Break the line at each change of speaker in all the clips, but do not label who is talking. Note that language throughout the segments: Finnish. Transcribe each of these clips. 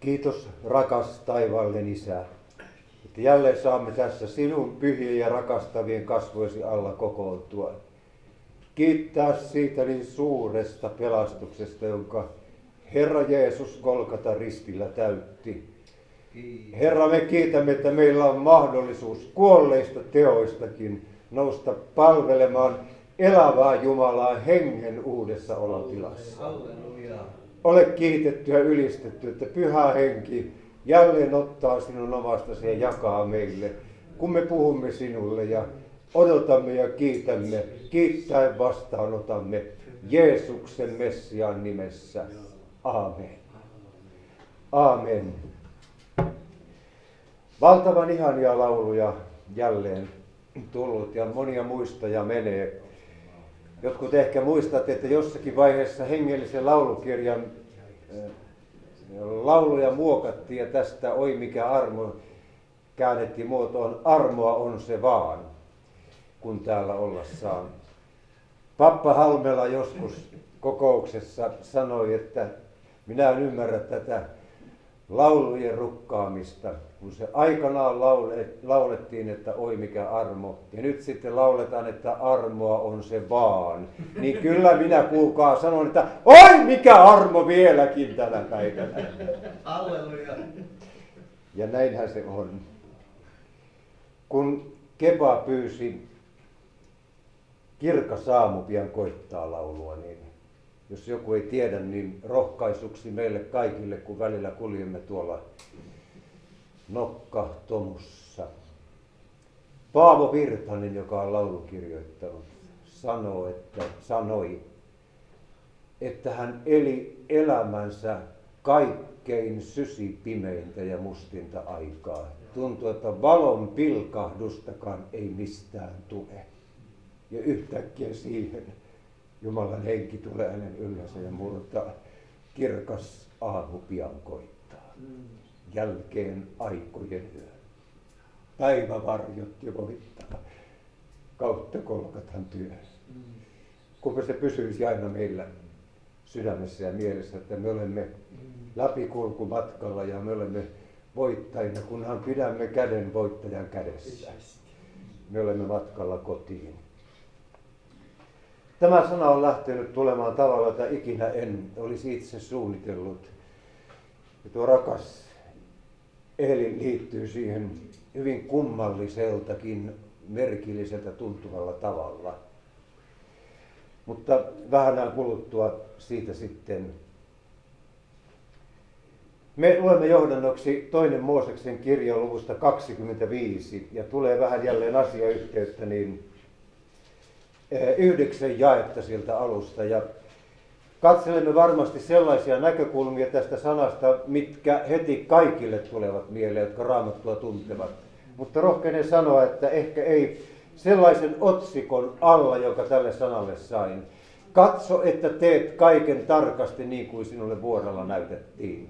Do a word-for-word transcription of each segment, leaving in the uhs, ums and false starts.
Kiitos rakas taivaallinen Isä, että jälleen saamme tässä sinun pyhien ja rakastavien kasvoisi alla kokoontua. Kiittää siitä niin suuresta pelastuksesta, jonka Herra Jeesus Golgata ristillä täytti. Herra, me kiitämme, että meillä on mahdollisuus kuolleista teoistakin nousta palvelemaan elävää Jumalaa hengen uudessa olotilassa. Ole kiitetty ja ylistetty, että Pyhä Henki jälleen ottaa sinun omastasi ja jakaa meille, kun me puhumme sinulle ja odotamme ja kiitämme, kiittäen vastaanotamme Jeesuksen Messiaan nimessä. Aamen. Aamen. Valtavan ihania lauluja jälleen tullut ja monia muistoja menee. Jotkut ehkä muistatte, että jossakin vaiheessa hengellisen laulukirjan lauluja muokattiin ja tästä oi mikä armo käännettiin muotoon armoa on se vaan, kun täällä ollassaan. Pappa Halmela joskus kokouksessa sanoi, että minä en ymmärrä tätä laulujen rukkaamista, kun se aikanaan laulettiin, että oi mikä armo, ja nyt sitten lauletaan, että armoa on se vaan. Niin kyllä minä kuulkaa sanon, että oi mikä armo vieläkin tänä päivänä.
Halleluja.
Ja näinhän se on. Kun Keba pyysi Kirkas aamu pian koittaa laulua, niin jos joku ei tiedä, niin rohkaisuksi meille kaikille, kun välillä kuljemme tuolla Nokka-Tomussa. Paavo Virtanen, joka on laulukirjoittanut, sanoo, että, sanoi, että hän eli elämänsä kaikkein sysipimeintä ja mustinta aikaa. Tuntuu, että valon pilkahdustakaan ei mistään tule. Ja yhtäkkiä siihen Jumalan henki tulee hänen yllänsä ja murtaa. Kirkas aamu pian koittaa. Jälkeen aikojen yö. Päivävarjot jo voittaa. Kautta Golgatan työ. Kunpa se pysyisi aina meillä sydämessä ja mielessä, että me olemme läpikulkumatkalla ja me olemme voittajina, kunhan pidämme käden voittajan kädessä. Me olemme matkalla kotiin. Tämä sana on lähtenyt tulemaan tavalla, jota ikinä en olisi itse suunnitellut. Ja tuo rakas Eeli liittyy siihen hyvin kummalliseltakin, merkilliseltä tuntuvalla tavalla. Mutta vähän ajan kuluttua siitä sitten. Me luemme johdannoksi toinen Mooseksen kirja luvusta kaksikymmentäviisi ja tulee vähän jälleen asiayhteyttä, niin yhdeksän jaetta siltä alusta ja katselemme varmasti sellaisia näkökulmia tästä sanasta, mitkä heti kaikille tulevat mieleen, jotka Raamattua tuntevat. Mutta rohkenen sanoa, että ehkä ei sellaisen otsikon alla, joka tälle sanalle sain. Katso, että teet kaiken tarkasti niin kuin sinulle vuorella näytettiin.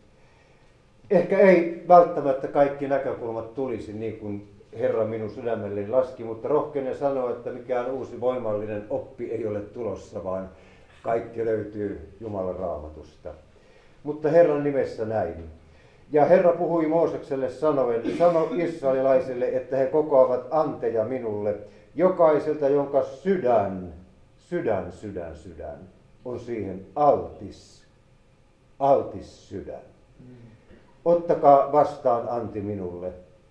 Ehkä ei välttämättä kaikki näkökulmat tulisi niin kuin Herra minun sydämelleni laski, mutta rohkenen sanoa, että mikään uusi voimallinen oppi ei ole tulossa, vaan kaikki löytyy Jumalan Raamatusta. Mutta Herran nimessä näin. Ja Herra puhui Moosekselle sanoen, sano israelilaisille, että he kokoavat anteja minulle, jokaiselta, jonka sydän, sydän, sydän, sydän on siihen altis, altis sydän. Ottakaa vastaan anti minulle.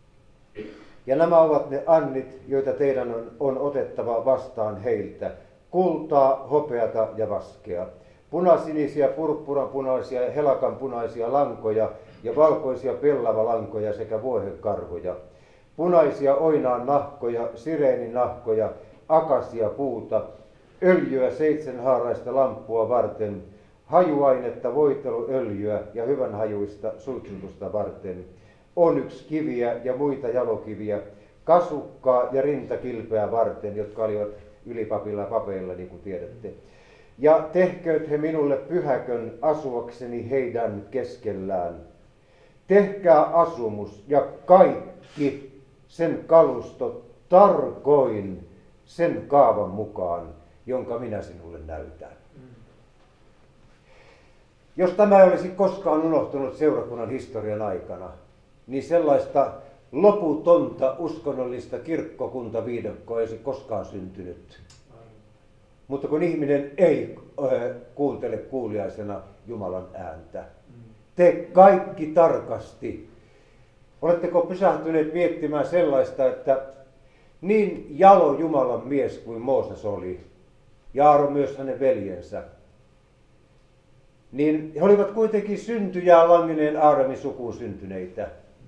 Ja nämä ovat ne annit, joita teidän on, on otettava vastaan heiltä. Kultaa, hopeata ja vaskea. Punasinisiä, purppuranpunaisia ja helakanpunaisia lankoja ja valkoisia pellavalankoja sekä vuohenkarvoja. Punaisia oinaan nahkoja, sireenin nahkoja, akasia puuta, öljyä seitsemänhaaraista lamppua varten, hajuainetta, voiteluöljyä ja hyvänhajuista suitsutusta varten. Onyx kiviä ja muita jalokiviä, kasukkaa ja rintakilpeä varten, jotka olivat ylipapilla ja papeilla, niin kuin tiedätte. Ja tehkööt he minulle pyhäkön asuakseni heidän keskellään. Tehkää asumus ja kaikki sen kalusto tarkoin sen kaavan mukaan, jonka minä sinulle näytän. Jos tämä ei olisi koskaan unohtunut seurakunnan historian aikana, niin sellaista loputonta uskonnollista kirkkokuntaviidakkoa ei olisi koskaan syntynyt. Mutta kun ihminen ei äh, kuuntele kuuliaisena Jumalan ääntä, te kaikki tarkasti, oletteko pysähtyneet miettimään sellaista, että niin jalo Jumalan mies kuin Mooses oli, ja Aaron myös hänen veljensä, niin he olivat kuitenkin syntyjään langeneen Aaramin sukuun syntyneitä.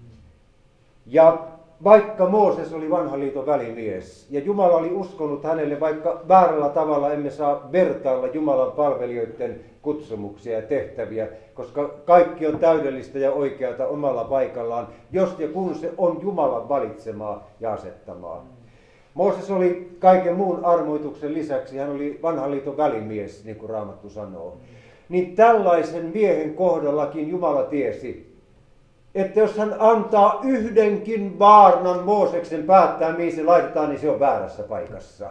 Ja vaikka Mooses oli vanhan liiton välimies ja Jumala oli uskonut hänelle, vaikka väärällä tavalla emme saa vertailla Jumalan palvelijoiden kutsumuksia ja tehtäviä, koska kaikki on täydellistä ja oikeata omalla paikallaan, jos ja kun se on Jumalan valitsemaa ja asettamaa. Mooses oli kaiken muun armoituksen lisäksi, hän oli vanhan liiton välimies, niin kuin Raamattu sanoo. Niin tällaisen miehen kohdallakin Jumala tiesi, että jos hän antaa yhdenkin vaarnan Mooseksen päättää, mihin se laitetaan, niin se on väärässä paikassa.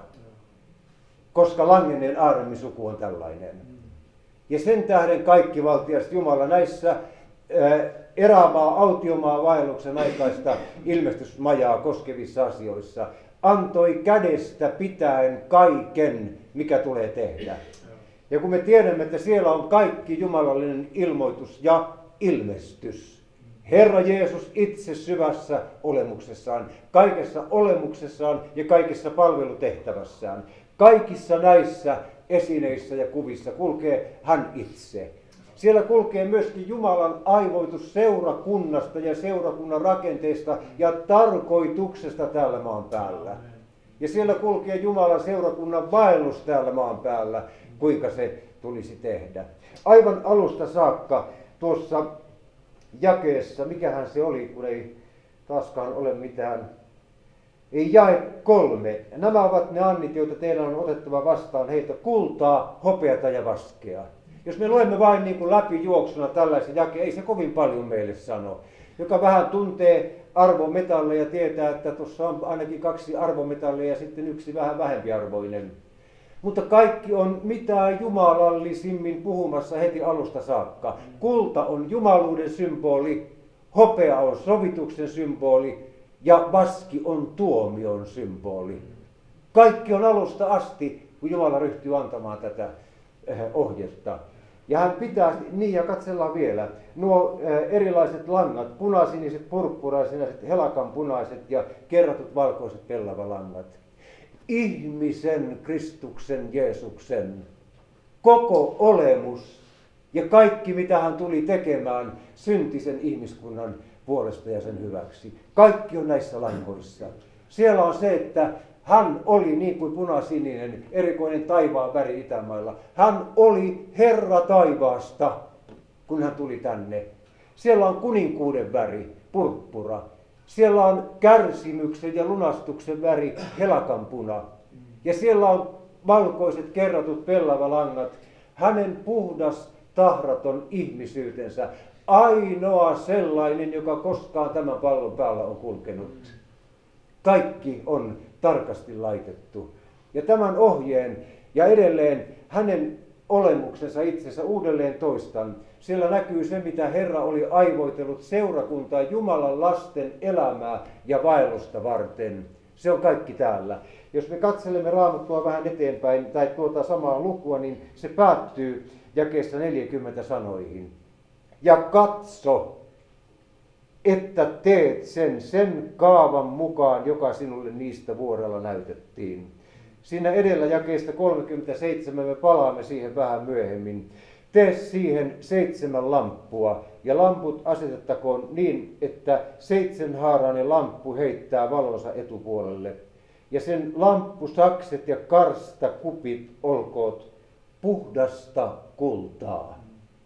Koska langenneen Aaramin suku on tällainen. Ja sen tähden kaikkivaltias Jumala näissä ää, erämaa, autiomaa vaelluksen aikaista ilmestysmajaa koskevissa asioissa antoi kädestä pitäen kaiken, mikä tulee tehdä. Ja kun me tiedämme, että siellä on kaikki jumalallinen ilmoitus ja ilmestys. Herra Jeesus itse syvässä olemuksessaan, kaikessa olemuksessaan ja kaikessa palvelutehtävässään. Kaikissa näissä esineissä ja kuvissa kulkee hän itse. Siellä kulkee myöskin Jumalan aivoitus seurakunnasta ja seurakunnan rakenteista ja tarkoituksesta täällä maan päällä. Ja siellä kulkee Jumalan seurakunnan vaellus täällä maan päällä, kuinka se tulisi tehdä. Aivan alusta saakka tuossa jakeessa, mikähän se oli, kun ei taaskaan ole mitään, ei jae kolme. Nämä ovat ne annit, joita teidän on otettava vastaan heitä, kultaa, hopeata ja vaskea. Jos me luemme vain niin kuin läpijuoksuna tällaisen jakeen, ei se kovin paljon meille sano. Joka vähän tuntee arvometalleja, tietää, että tuossa on ainakin kaksi arvometallia ja sitten yksi vähän vähempiarvoinen. Mutta kaikki on mitä jumalallisimmin puhumassa heti alusta saakka. Kulta on jumaluuden symboli, hopea on sovituksen symboli ja vaski on tuomion symboli. Kaikki on alusta asti, kun Jumala ryhtyy antamaan tätä ohjetta. Ja hän pitää, niin ja katsellaan vielä, nuo erilaiset langat, punaisiniset, purppuraisinaiset, helakanpunaiset ja kerratut valkoiset pellavalangat. Ihmisen, Kristuksen, Jeesuksen koko olemus ja kaikki mitä hän tuli tekemään syntisen ihmiskunnan puolesta ja sen hyväksi. Kaikki on näissä langoissa. Siellä on se, että hän oli niin kuin punasininen, erikoinen taivaan väri Itämailla. Hän oli Herra taivaasta, kun hän tuli tänne. Siellä on kuninkuuden väri, purppura. Siellä on kärsimyksen ja lunastuksen väri, helakanpuna. Ja siellä on valkoiset kerratut pellavalangat. Hänen puhdas, tahraton ihmisyytensä. Ainoa sellainen, joka koskaan tämän pallon päällä on kulkenut. Kaikki on tarkasti laitettu. Ja tämän ohjeen ja edelleen hänen olemuksensa itsensä uudelleen toistan. Siellä näkyy se, mitä Herra oli aivoitellut seurakuntaa Jumalan lasten elämää ja vaellusta varten. Se on kaikki täällä. Jos me katselemme Raamattua vähän eteenpäin tai tuota samaa lukua, niin se päättyy jakeessa neljäkymmentä sanoihin. Ja katso, että teet sen sen kaavan mukaan, joka sinulle niistä vuorella näytettiin. Siinä edellä jakeesta kolmekymmentäseitsemän me palaamme siihen vähän myöhemmin. Tee siihen seitsemän lamppua ja lamput asetettakoon niin, että seitsemänhaarainen lamppu heittää valonsa etupuolelle. Ja sen lamppusakset ja karstakupit olkoot puhdasta kultaa.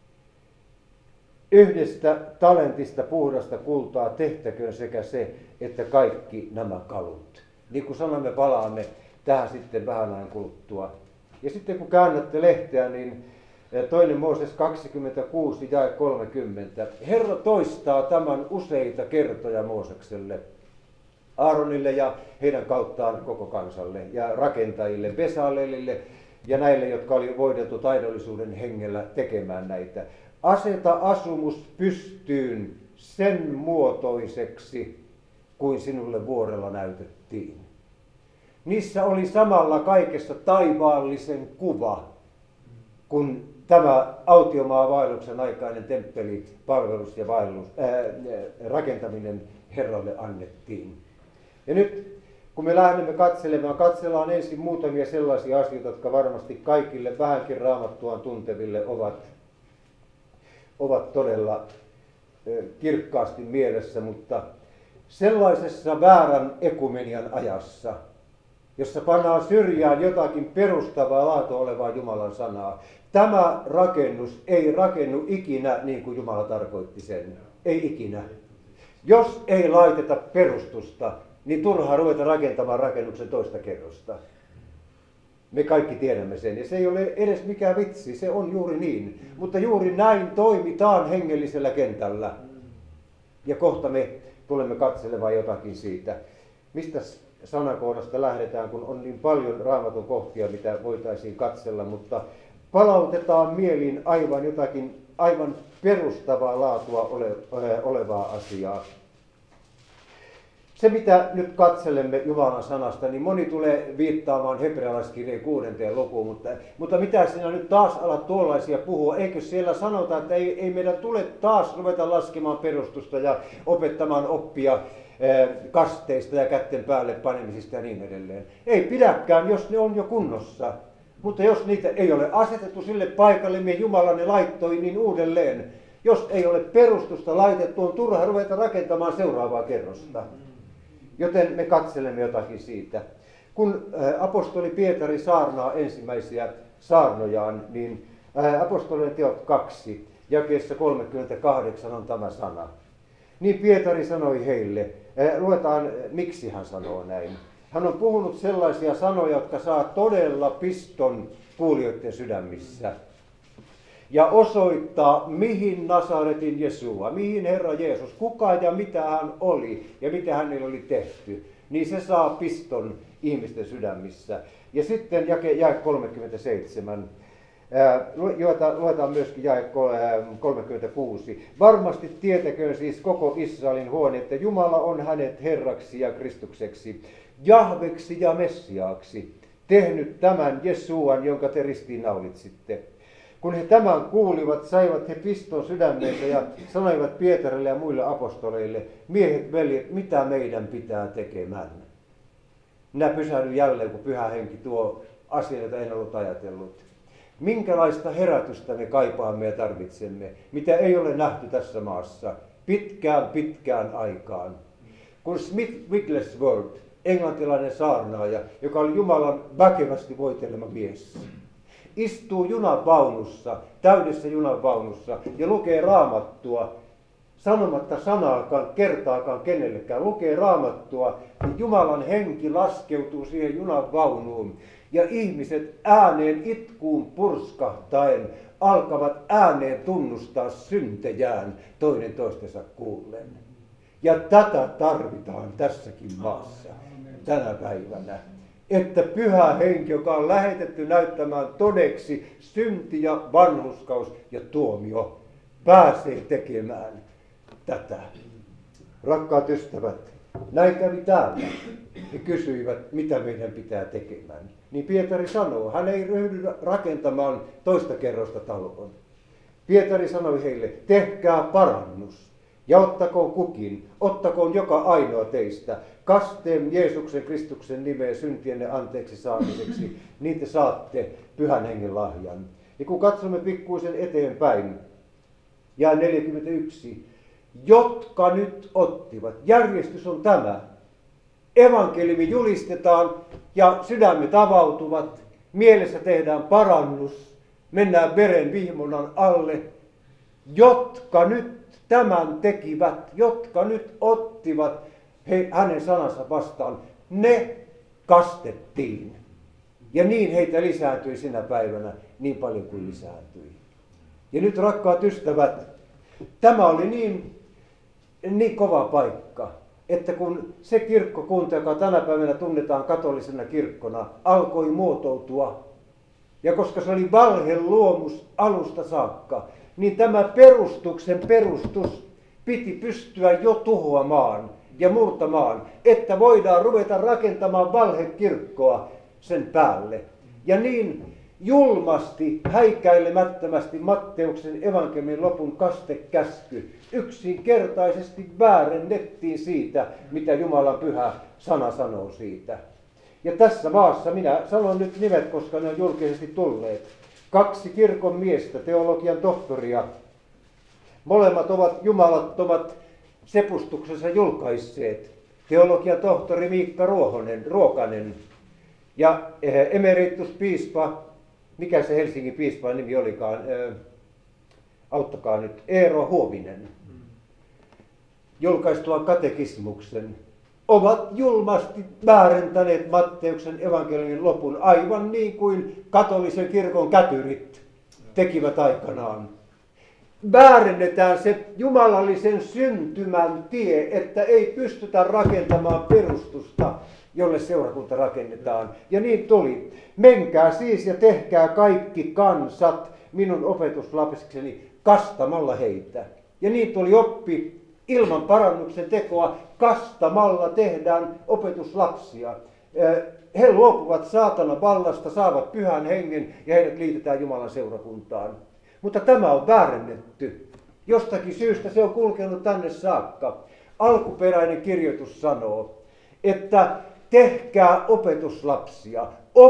Yhdestä talentista puhdasta kultaa tehtäköön sekä se, että kaikki nämä kalut. Niin kuin sanomme, palaamme tähän sitten vähän ajan kuluttua. Ja sitten kun käännätte lehteä, niin toinen Mooses kaksikymmentäkuusi jae kolmekymmentä. Herra toistaa tämän useita kertoja Moosekselle, Aaronille ja heidän kauttaan koko kansalle ja rakentajille, Besalelille ja näille, jotka oli voideltu taidollisuuden hengellä tekemään näitä. Aseta asumus pystyyn sen muotoiseksi, kuin sinulle vuorella näytettiin. Niissä oli samalla kaikessa taivaallisen kuva, kun tämä autiomaavaelluksen aikainen temppelipalvelus ja vaellus, ää, rakentaminen Herralle annettiin. Ja nyt kun me lähdemme katselemaan, katsellaan ensin muutamia sellaisia asioita, jotka varmasti kaikille vähänkin Raamattuaan tunteville ovat, ovat todella kirkkaasti mielessä, mutta sellaisessa väärän ekumenian ajassa, jossa pannaan syrjään jotakin perustavaa laatua olevaa Jumalan sanaa, tämä rakennus ei rakennu ikinä niin kuin Jumala tarkoitti sen. Ei ikinä. Jos ei laiteta perustusta, niin turhaa ruveta rakentamaan rakennuksen toista kerrosta. Me kaikki tiedämme sen, ja se ei ole edes mikään vitsi, se on juuri niin. Mutta juuri näin toimitaan hengellisellä kentällä. Ja kohta me tulemme katselemaan jotakin siitä. Mistä sanakohdasta lähdetään, kun on niin paljon Raamatun kohtia, mitä voitaisiin katsella, mutta palautetaan mieliin aivan jotakin aivan perustavaa laatua ole, olevaa asiaa. Se, mitä nyt katselemme Jumalan sanasta, niin moni tulee viittaamaan hebrealaiskirjeen kuudenteen lukuun, mutta, mutta mitä sinä nyt taas alat tuollaisia puhua? Eikö siellä sanota, että ei, ei meidän tule taas ruveta laskemaan perustusta ja opettamaan oppia eh, kasteista ja kätten päälle panemisista ja niin edelleen? Ei pidäkään, jos ne on jo kunnossa. Mutta jos niitä ei ole asetettu sille paikalle, mihin Jumala ne laittoi, niin uudelleen. Jos ei ole perustusta laitettu, on turha ruveta rakentamaan seuraavaa kerrosta. Joten me katselemme jotakin siitä. Kun apostoli Pietari saarnaa ensimmäisiä saarnojaan, niin apostolien teot kaksi, jakeessa kolmekymmentäkahdeksan on tämä sana. Niin Pietari sanoi heille, luetaan miksi hän sanoo näin. Hän on puhunut sellaisia sanoja, jotka saa todella piston kuulijoiden sydämissä. Ja osoittaa, mihin Nasaretin Jesua, mihin Herra Jeesus, kuka ja mitä hän oli ja mitä hänelle oli tehty. Niin se saa piston ihmisten sydämissä. Ja sitten jae, jae kolmekymmentäseitsemän. Luetaan myöskin jae kolmekymmentäkuusi. Varmasti tietäköön siis koko Israelin huone, että Jumala on hänet Herraksi ja Kristukseksi, Jahveksi ja Messiaaksi, tehnyt tämän Jesuan, jonka te ristiinnaulitsitte. Kun he tämän kuulivat, saivat he piston sydämeensä ja sanoivat Pietarille ja muille apostoleille, miehet, veljet, mitä meidän pitää tekemään? Minä pysähdyn jälleen, kun Pyhä Henki tuo asian, jota en ollut ajatellut. Minkälaista herätystä me kaipaamme ja tarvitsemme, mitä ei ole nähty tässä maassa pitkään pitkään aikaan. Kun Smith Wigglesworth, englantilainen saarnaaja, joka oli Jumalan väkevästi voitelema mies, istuu junanvaunussa, täydessä junanvaunussa ja lukee Raamattua, sanomatta sanaakaan, kertaakaan kenellekään, lukee Raamattua, niin Jumalan henki laskeutuu siihen junanvaunuun ja ihmiset ääneen itkuun purskahtaen alkavat ääneen tunnustaa syntejään toinen toistensa kuullen. Ja tätä tarvitaan tässäkin maassa tänä päivänä. Että Pyhä Henki, joka on lähetetty näyttämään todeksi synti ja vanhurskaus ja tuomio, pääsee tekemään tätä. Rakkaat ystävät, näin kävi täällä. He kysyivät, mitä meidän pitää tekemään. Niin Pietari sanoo, hän ei ryhdy rakentamaan toista kerrosta taloon. Pietari sanoi heille, tehkää parannus. Ja ottakoon kukin, ottakoon joka ainoa teistä kasteen Jeesuksen Kristuksen nimeen syntienne anteeksi saamiseksi, niin te saatte Pyhän Hengen lahjan. Ja kun katsomme pikkuisen eteenpäin, jae neljäkymmentäyksi, jotka nyt ottivat, järjestys on tämä, evankeliumi julistetaan ja sydämet avautuvat, mielessä tehdään parannus, mennään veren vihmonnan alle, jotka nyt tämän tekivät, jotka nyt ottivat he, hänen sanansa vastaan, ne kastettiin. Ja niin heitä lisääntyi sinä päivänä niin paljon kuin lisääntyi. Ja nyt rakkaat ystävät, tämä oli niin, niin kova paikka, että kun se kirkkokunta, joka tänä päivänä tunnetaan katolisena kirkkona, alkoi muotoutua, ja koska se oli valheluomus alusta saakka, niin tämä perustuksen perustus piti pystyä jo tuhoamaan ja murtamaan, että voidaan ruveta rakentamaan valhekirkkoa sen päälle. Ja niin julmasti, häikäilemättömästi Matteuksen evankeliumin lopun kastekäsky yksinkertaisesti väärennettiin siitä, mitä Jumalan pyhä sana sanoo siitä. Ja tässä maassa, minä sanon nyt nimet, koska ne on julkisesti tulleet, kaksi kirkon miestä, teologian tohtoria, molemmat ovat jumalattomat sepustuksensa julkaisseet. Teologian tohtori Miikka Ruohonen, Ruokanen ja emerituspiispa, mikä se Helsingin piispan nimi olikaan, äh, auttakaa nyt, Eero Huovinen, julkaistua katekismuksen, ovat julmasti väärentäneet Matteuksen evankeliumin lopun, aivan niin kuin katolisen kirkon kätyrit tekivät aikanaan. Väärennetään se jumalallisen syntymän tie, että ei pystytä rakentamaan perustusta, jolle seurakunta rakennetaan. Ja niin tuli. Menkää siis ja tehkää kaikki kansat minun opetuslapsikseni kastamalla heitä. Ja niin tuli oppi ilman parannuksen tekoa. Kastamalla tehdään opetuslapsia. He luopuvat saatanan vallasta, saavat pyhän hengen ja heidät liitetään Jumalan seurakuntaan. Mutta tämä on väärennetty. Jostakin syystä se on kulkenut tänne saakka. Alkuperäinen kirjoitus sanoo, että tehkää opetuslapsia.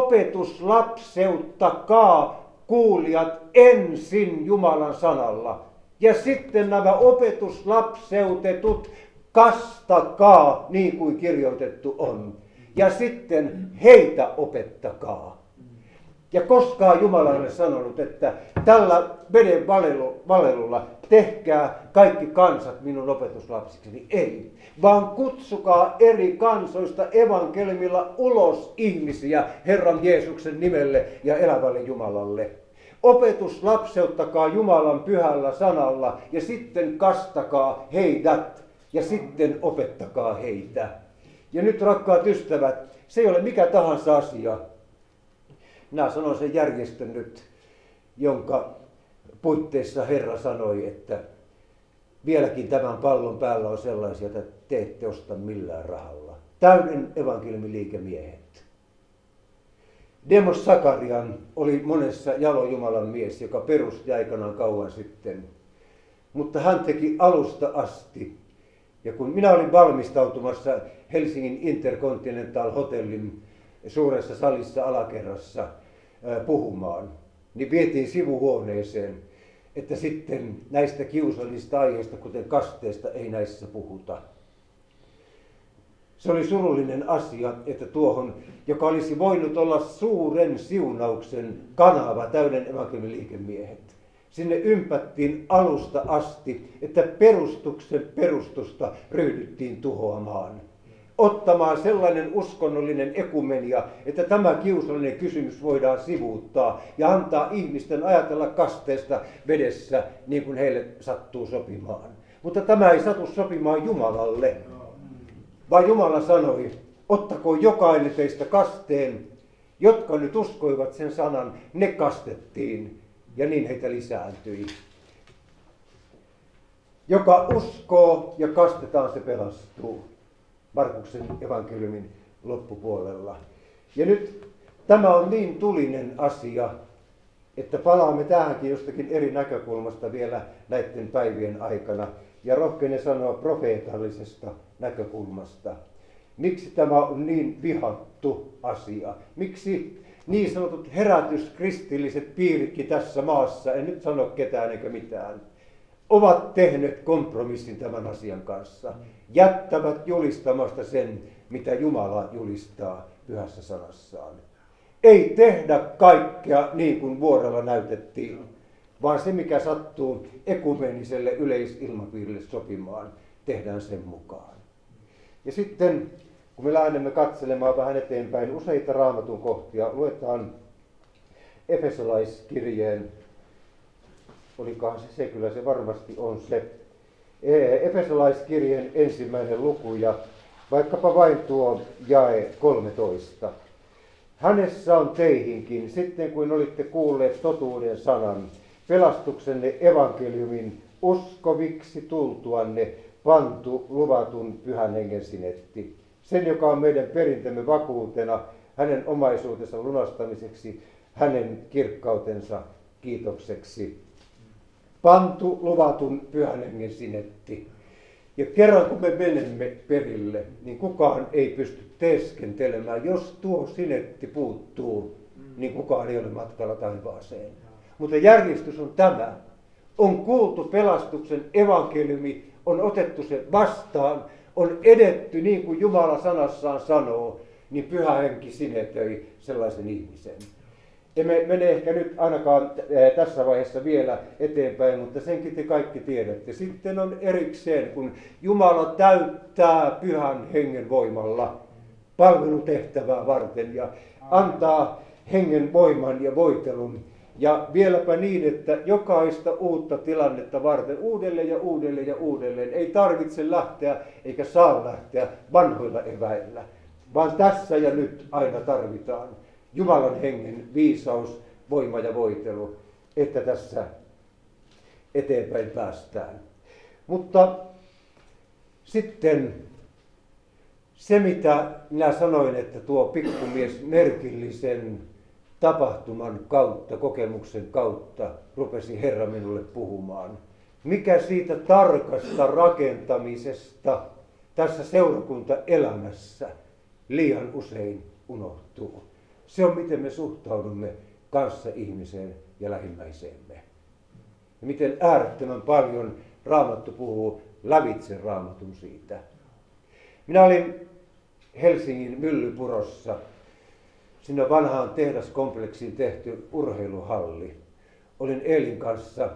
Opetuslapseuttakaa kuulijat ensin Jumalan sanalla. Ja sitten nämä opetuslapseutetut kastakaa niin kuin kirjoitettu on. Ja sitten heitä opettakaa. Ja koskaan Jumala ei ole sanonut, että tällä veden valelulla tehkää kaikki kansat minun opetuslapsikseni. Ei, vaan kutsukaa eri kansoista evankeliumilla ulos ihmisiä Herran Jeesuksen nimelle ja elävälle Jumalalle. Opetuslapseuttakaa Jumalan pyhällä sanalla ja sitten kastakaa heidät ja sitten opettakaa heitä. Ja nyt rakkaat ystävät, se ei ole mikä tahansa asia. Minä sanon sen järjestön nyt, jonka puitteissa Herra sanoi, että vieläkin tämän pallon päällä on sellaisia, että te ette osta millään rahalla. Täyden evankeliumiliikemiehet. Demos Sakarian oli monessa jalo Jumalan mies, joka perusti aikanaan kauan sitten. Mutta hän teki alusta asti. Ja kun minä olin valmistautumassa Helsingin Intercontinental Hotellin suuressa salissa alakerrassa puhumaan, niin vietiin sivuhuoneeseen, että sitten näistä kiusallisista aiheista, kuten kasteesta, ei näissä puhuta. Se oli surullinen asia, että tuohon, joka olisi voinut olla suuren siunauksen kanava, täyden evankeliumiliikemiehet, sinne ympättiin alusta asti, että perustuksen perustusta ryhdyttiin tuhoamaan. Ottamaan sellainen uskonnollinen ekumenia, että tämä kiusallinen kysymys voidaan sivuuttaa ja antaa ihmisten ajatella kasteesta vedessä niin kuin heille sattuu sopimaan. Mutta tämä ei satu sopimaan Jumalalle, vaan Jumala sanoi, ottako jokainen teistä kasteen, jotka nyt uskoivat sen sanan, ne kastettiin ja niin heitä lisääntyi. Joka uskoo ja kastetaan, se pelastuu. Markuksen evankeliumin loppupuolella. Ja nyt tämä on niin tulinen asia, että palaamme tähänkin jostakin eri näkökulmasta vielä näiden päivien aikana. Ja rohkenen sanoa profeetallisesta näkökulmasta. Miksi tämä on niin vihattu asia? Miksi niin sanotut herätyskristilliset piiritkin tässä maassa, en nyt sano ketään eikä mitään, ovat tehneet kompromissin tämän asian kanssa. Jättävät julistamasta sen, mitä Jumala julistaa pyhässä sanassaan. Ei tehdä kaikkea niin kuin vuorella näytettiin, vaan se mikä sattuu ekumeniselle yleisilmapiirille sopimaan, tehdään sen mukaan. Ja sitten, kun me lähdemme katselemaan vähän eteenpäin useita Raamatun kohtia, luetaan Efesolaiskirjeen, olikohan se se, kyllä se varmasti on se, Efesolaiskirjeen ensimmäinen luku ja vaikkapa vain tuo jae kolmetoista. Hänessä on teihinkin, sitten kun olitte kuulleet totuuden sanan, pelastuksenne evankeliumin uskoviksi tultuanne, pantu luvatun pyhän hengen sinetti. Sen, joka on meidän perintömme vakuutena, hänen omaisuutensa lunastamiseksi, hänen kirkkautensa kiitokseksi. Pantu luvatun pyhän hengen sinetti. Ja kerran kun me menemme perille, niin kukaan ei pysty teeskentelemään. Jos tuo sinetti puuttuu, niin kukaan ei ole matkalla taivaaseen. Mutta järjestys on tämä. On kuultu pelastuksen evankeliumi, on otettu se vastaan, on edetty niin kuin Jumala sanassaan sanoo, niin Pyhä Henki sinetöi sellaisen ihmisen. Emme mene ehkä nyt ainakaan tässä vaiheessa vielä eteenpäin, mutta senkin te kaikki tiedätte. Sitten on erikseen, kun Jumala täyttää Pyhän Hengen voimalla palvelutehtävää varten ja antaa hengen voiman ja voitelun. Ja vieläpä niin, että jokaista uutta tilannetta varten uudelleen ja uudelleen ja uudelleen ei tarvitse lähteä eikä saa lähteä vanhoilla eväillä, vaan tässä ja nyt aina tarvitaan Jumalan hengen viisaus, voima ja voitelu, että tässä eteenpäin päästään. Mutta sitten se, mitä minä sanoin, että tuo pikkumies merkillisen tapahtuman kautta, kokemuksen kautta rupesi Herra minulle puhumaan. Mikä siitä tarkasta rakentamisesta tässä seurakuntaelämässä liian usein unohtuu. Se on, miten me suhtaudumme kanssa ihmiseen ja lähimmäiseemme. Ja miten äärettömän paljon Raamattu puhuu lävitse Raamatun siitä. Minä olin Helsingin Myllypurossa. Sinne vanhaan tehdaskompleksiin tehty urheiluhalli. Olin Eelin kanssa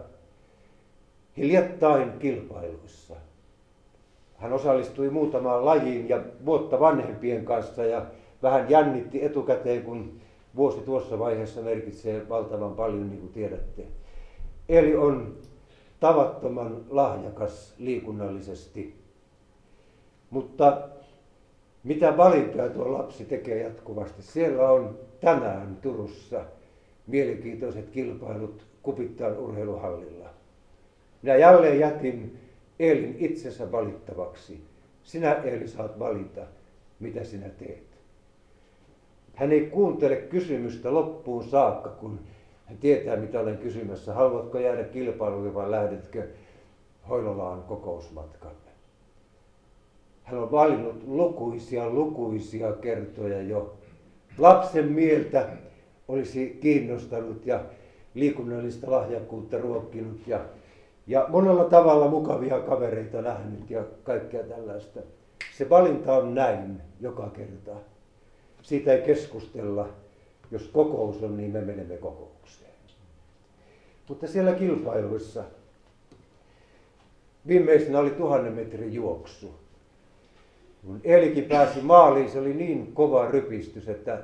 hiljattain kilpailuissa. Hän osallistui muutamaan lajiin ja vuotta vanhempien kanssa ja vähän jännitti etukäteen, kun vuosi tuossa vaiheessa merkitsee valtavan paljon, niin kuin tiedätte. Eeli on tavattoman lahjakas liikunnallisesti, mutta mitä valintoja tuo lapsi tekee jatkuvasti? Siellä on tänään Turussa mielenkiintoiset kilpailut Kupittaan urheiluhallilla. Minä jälleen jätin Eelin itsensä valittavaksi. Sinä, Eeli, saat valita, mitä sinä teet. Hän ei kuuntele kysymystä loppuun saakka, kun hän tietää, mitä olen kysymässä. Haluatko jäädä kilpailuun vai lähdetkö Hoilolaan kokousmatkalle? Hän on valinnut lukuisia, lukuisia kertoja jo. Lapsen mieltä olisi kiinnostanut ja liikunnallista lahjakkuutta ruokkinut ja, ja monella tavalla mukavia kavereita nähnyt ja kaikkea tällaista. Se valinta on näin joka kerta. Siitä ei keskustella. Jos kokous on, niin me menemme kokoukseen. Mutta siellä kilpailuissa viimeisenä oli tuhannen metrin juoksu. Kun Eelikin pääsi maaliin, se oli niin kova rypistys, että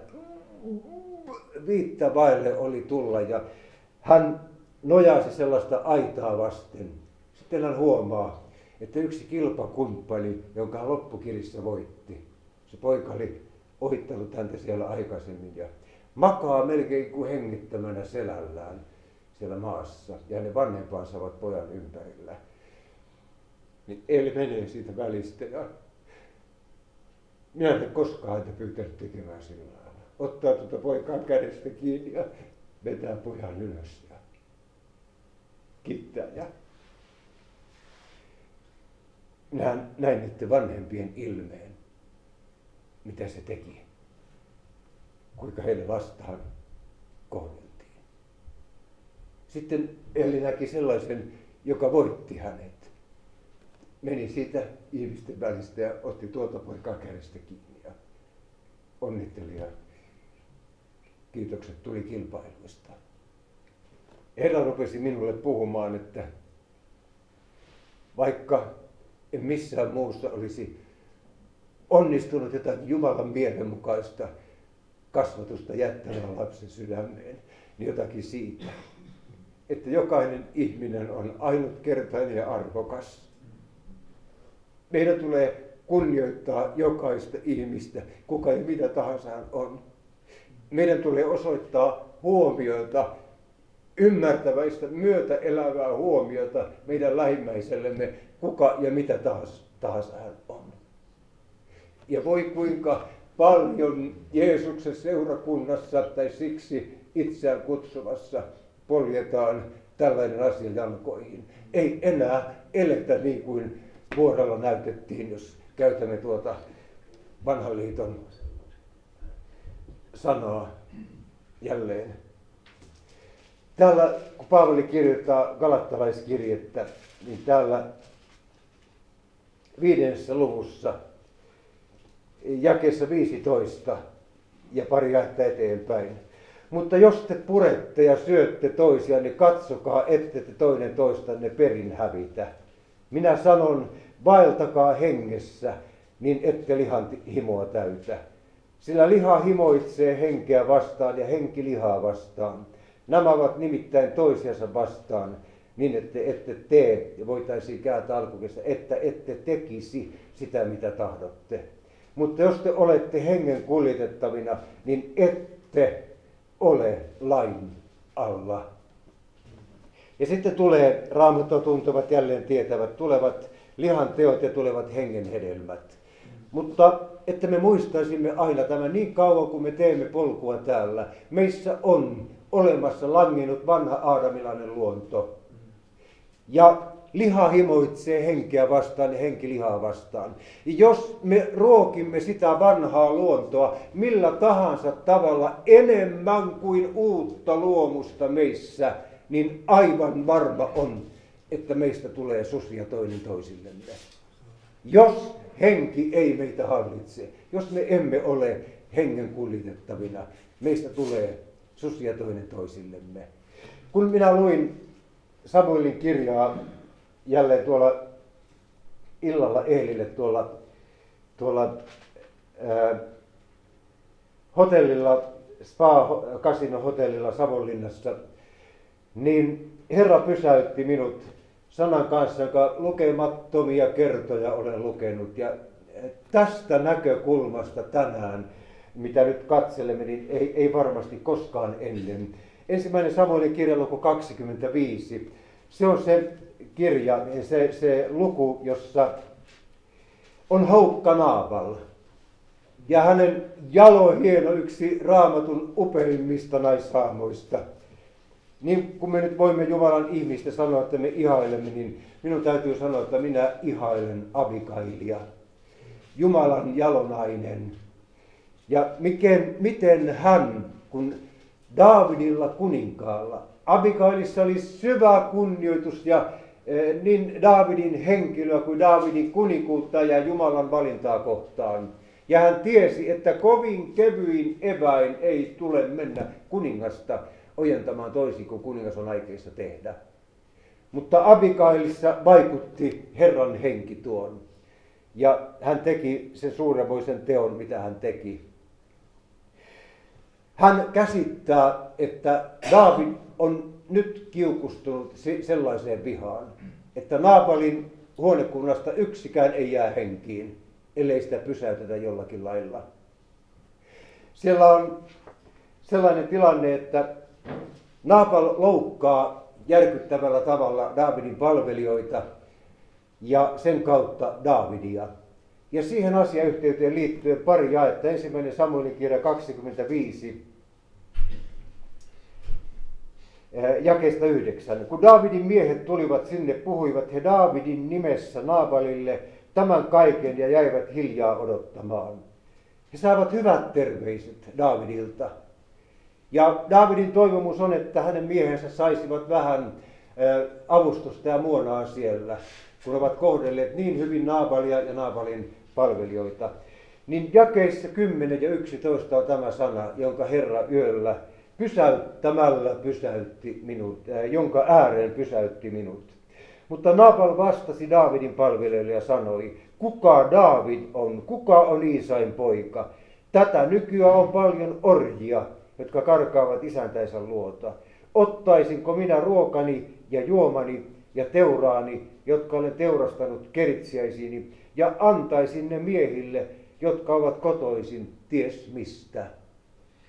viittä vaille oli tulla ja hän nojasi sellaista aitaa vasten. Sitten hän huomaa, että yksi kilpakumppani, jonka hän loppukirissä voitti, se poika oli ohittanut häntä siellä aikaisemmin ja makaa melkein kuin hengittämänä selällään siellä maassa ja hänen vanhempansa ovat pojan ympärillä. Niin Eeli menee siitä välistä ja minä en ole koskaan häntä pyytänyt tekemään sillä lailla. Ottaa tuota poikaa kädestä kiinni ja vetää pojan ylös ja kiittää. Ja minä näin niiden vanhempien ilmeen, mitä se teki, kuinka heille vastaan kohdeltiin. Sitten Eeli näki sellaisen, joka voitti hänet. Meni siitä ihmisten välistä ja otti tuolta poikaa kädestä kiinni ja onnitteli ja kiitokset tuli kilpailuista. Herra rupesi minulle puhumaan, että vaikka en missään muussa olisi onnistunut jotain Jumalan mielenmukaista kasvatusta jättämään lapsen sydämeen, niin jotakin siitä, että jokainen ihminen on ainutkertainen ja arvokas. Meidän tulee kunnioittaa jokaista ihmistä, kuka ja mitä tahansa hän on. meidän tulee osoittaa huomiota, ymmärtäväistä, myötäelävää huomiota meidän lähimmäisellemme, kuka ja mitä tahansa, tahansa hän on. Ja voi kuinka paljon Jeesuksen seurakunnassa tai siksi itseään kutsuvassa poljetaan tällainen asia jalkoihin. Ei enää eletä niin kuin vuorella näytettiin, jos käytämme tuota vanhan liiton sanaa jälleen. Täällä, kun Paavali kirjoittaa galattalaiskirjettä, niin täällä viidennessä luvussa, jakeessa viisitoista ja pari jaetta eteenpäin. Mutta jos te purette ja syötte toisia, niin katsokaa, ette te toinen toistanne perin hävitä. Minä sanon, vaeltakaa hengessä, niin ette lihan himoa täytä. Sillä liha himoitsee henkeä vastaan ja henki lihaa vastaan. Nämä ovat nimittäin toisiansa vastaan, niin että ette tee, ja voitaisiin kääntää alkukestä, että ette tekisi sitä, mitä tahdotte. Mutta jos te olette hengen kuljetettavina, niin ette ole lain alla. Ja sitten tulee, Raamattua tuntevat jälleen tietävät, tulevat lihan teot ja tulevat hengen hedelmät. Mutta että me muistaisimme aina tämän niin kauan, kun me teemme polkua täällä. Meissä on olemassa langennut vanha aadamilainen luonto. Ja liha himoitsee henkeä vastaan ja henki lihaa vastaan. Ja jos me ruokimme sitä vanhaa luontoa millä tahansa tavalla enemmän kuin uutta luomusta meissä, niin aivan varma on, että meistä tulee susia toinen toisillemme. Jos henki ei meitä hallitse, jos me emme ole hengen kuljetettavina, meistä tulee susia toinen toisillemme. Kun minä luin Samuelin kirjaa jälleen tuolla illalla eilille tuolla, tuolla ää, hotellilla, Spa Casino hotellilla Savonlinnassa, niin Herra pysäytti minut sanan kanssa, joka lukemattomia kertoja olen lukenut. Ja tästä näkökulmasta tänään, mitä nyt katselemme, niin ei, ei varmasti koskaan ennen. Ensimmäinen Samuelin kirja luku kaksikymmentäviisi. Se on se kirja, se, se luku, jossa on Houkka Naabal. Ja hänen jalo hieno yksi Raamatun upeimmista naishahmoista. Niin kun me nyt voimme Jumalan ihmistä sanoa, että me ihailemme, niin minun täytyy sanoa, että minä ihailen Abigailia. Jumalan jalonainen. Ja miten, miten hän, kun Daavidilla kuninkaalla, Abigailissa oli syvä kunnioitus ja e, niin Daavidin henkilöä kuin Daavidin kunikuutta ja Jumalan valintaa kohtaan. Ja hän tiesi, että kovin kevyin eväin ei tule mennä kuningasta ojentamaan toisin kuin kuningas on aikeissa tehdä. Mutta Abigailissa vaikutti Herran henki tuon. Ja hän teki sen suuremoisen teon, mitä hän teki. Hän käsittää, että Daavid on nyt kiukustunut sellaiseen vihaan, että Naabalin huonekunnasta yksikään ei jää henkiin, ellei sitä pysäytetä jollakin lailla. Siellä on sellainen tilanne, että Naabal loukkaa järkyttävällä tavalla Daavidin palvelijoita ja sen kautta Daavidia. Ja siihen asiayhteyteen liittyen pari jaetta. Ensimmäinen Samuelin kirja kaksikymmentäviisi, jakeesta yhdeksän. Kun Daavidin miehet tulivat sinne, puhuivat he Daavidin nimessä Naabalille tämän kaiken ja jäivät hiljaa odottamaan. He saavat hyvät terveiset Daavidilta. Ja Daavidin toivomus on, että hänen miehensä saisivat vähän avustusta ja muonaa siellä, kun ovat kohdelleet niin hyvin Naabalia ja Naabalin palvelijoita. Niin jakeissa kymmenen ja yksitoista on tämä sana, jonka Herra yöllä pysäyttämällä pysäytti minut, jonka ääreen pysäytti minut. Mutta Naabal vastasi Daavidin palvelijoille ja sanoi, kuka Daavid on, kuka on Iisain poika? Tätä nykyään on paljon orjia, jotka karkaavat isäntänsä luota. Ottaisinko minä ruokani ja juomani ja teuraani, jotka olen teurastanut keritsiäisiini, ja antaisin ne miehille, jotka ovat kotoisin ties mistä.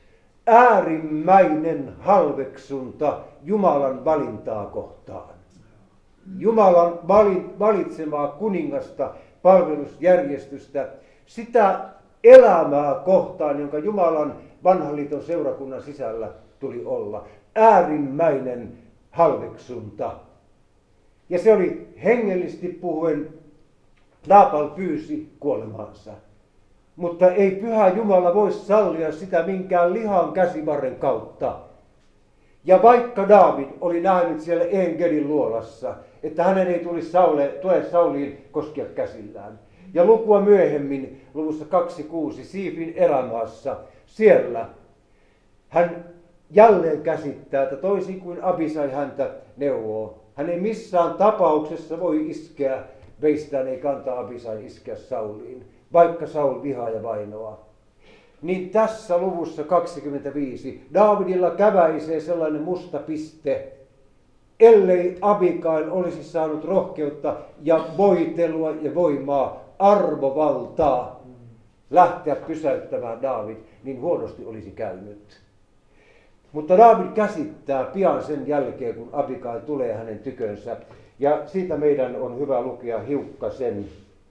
äärimmäinen halveksunta Jumalan valintaa kohtaan. Jumalan valitsemaa kuningasta, palvelusjärjestystä, sitä elämää kohtaan, jonka Jumalan vanhan liiton seurakunnan sisällä tuli olla. Äärimmäinen halveksunta. Ja se oli hengellisesti puhuen, Naapal pyysi kuolemaansa. Mutta ei Pyhä Jumala voi sallia sitä minkään lihan käsivarren kautta. Ja vaikka Daavid oli nähnyt siellä En-Gedin luolassa, että hänen ei tulisi Saule, tule Sauliin koskea käsillään. Ja lukua myöhemmin, luvussa kaksikymmentäkuusi, Siifin erämaassa, siellä hän jälleen käsittää, että toisin kuin Abisai häntä neuvoo, hän ei missään tapauksessa voi iskeä, veistään ei kantaa Abisai iskeä Sauliin, vaikka Saul vihaa ja vainoaa. Niin tässä luvussa kaksikymmentäviisi Daavidilla käväisee sellainen musta piste, ellei Abikail olisi saanut rohkeutta ja voitelua ja voimaa, arvovaltaa lähteä pysäyttämään Daavid, niin huonosti olisi käynyt. Mutta Daavid käsittää pian sen jälkeen, kun Abikail tulee hänen tykönsä, ja siitä meidän on hyvä lukea hiukkasen.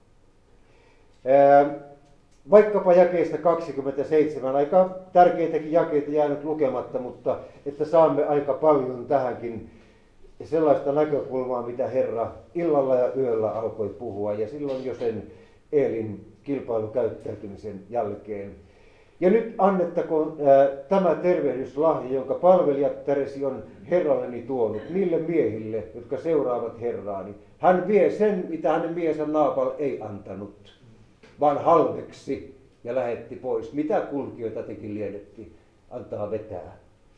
Ää, Vaikkapa jakeesta kaksikymmentäseitsemän, aika tärkeitäkin jakeita jäänyt lukematta, mutta että saamme aika paljon tähänkin sellaista näkökulmaa, mitä Herra illalla ja yöllä alkoi puhua, ja silloin jo sen Eelin kilpailukäyttäytymisen jälkeen. Ja nyt annettakoon ää, tämä tervehdyslahja, jonka palvelijattaresi on Herralleni tuonut, niille miehille, jotka seuraavat Herraani. Hän vie sen, mitä hänen miehensä Naapal ei antanut, vaan halveksi ja lähetti pois. Mitä kulkijoita tekin liedetti, antaa vetää.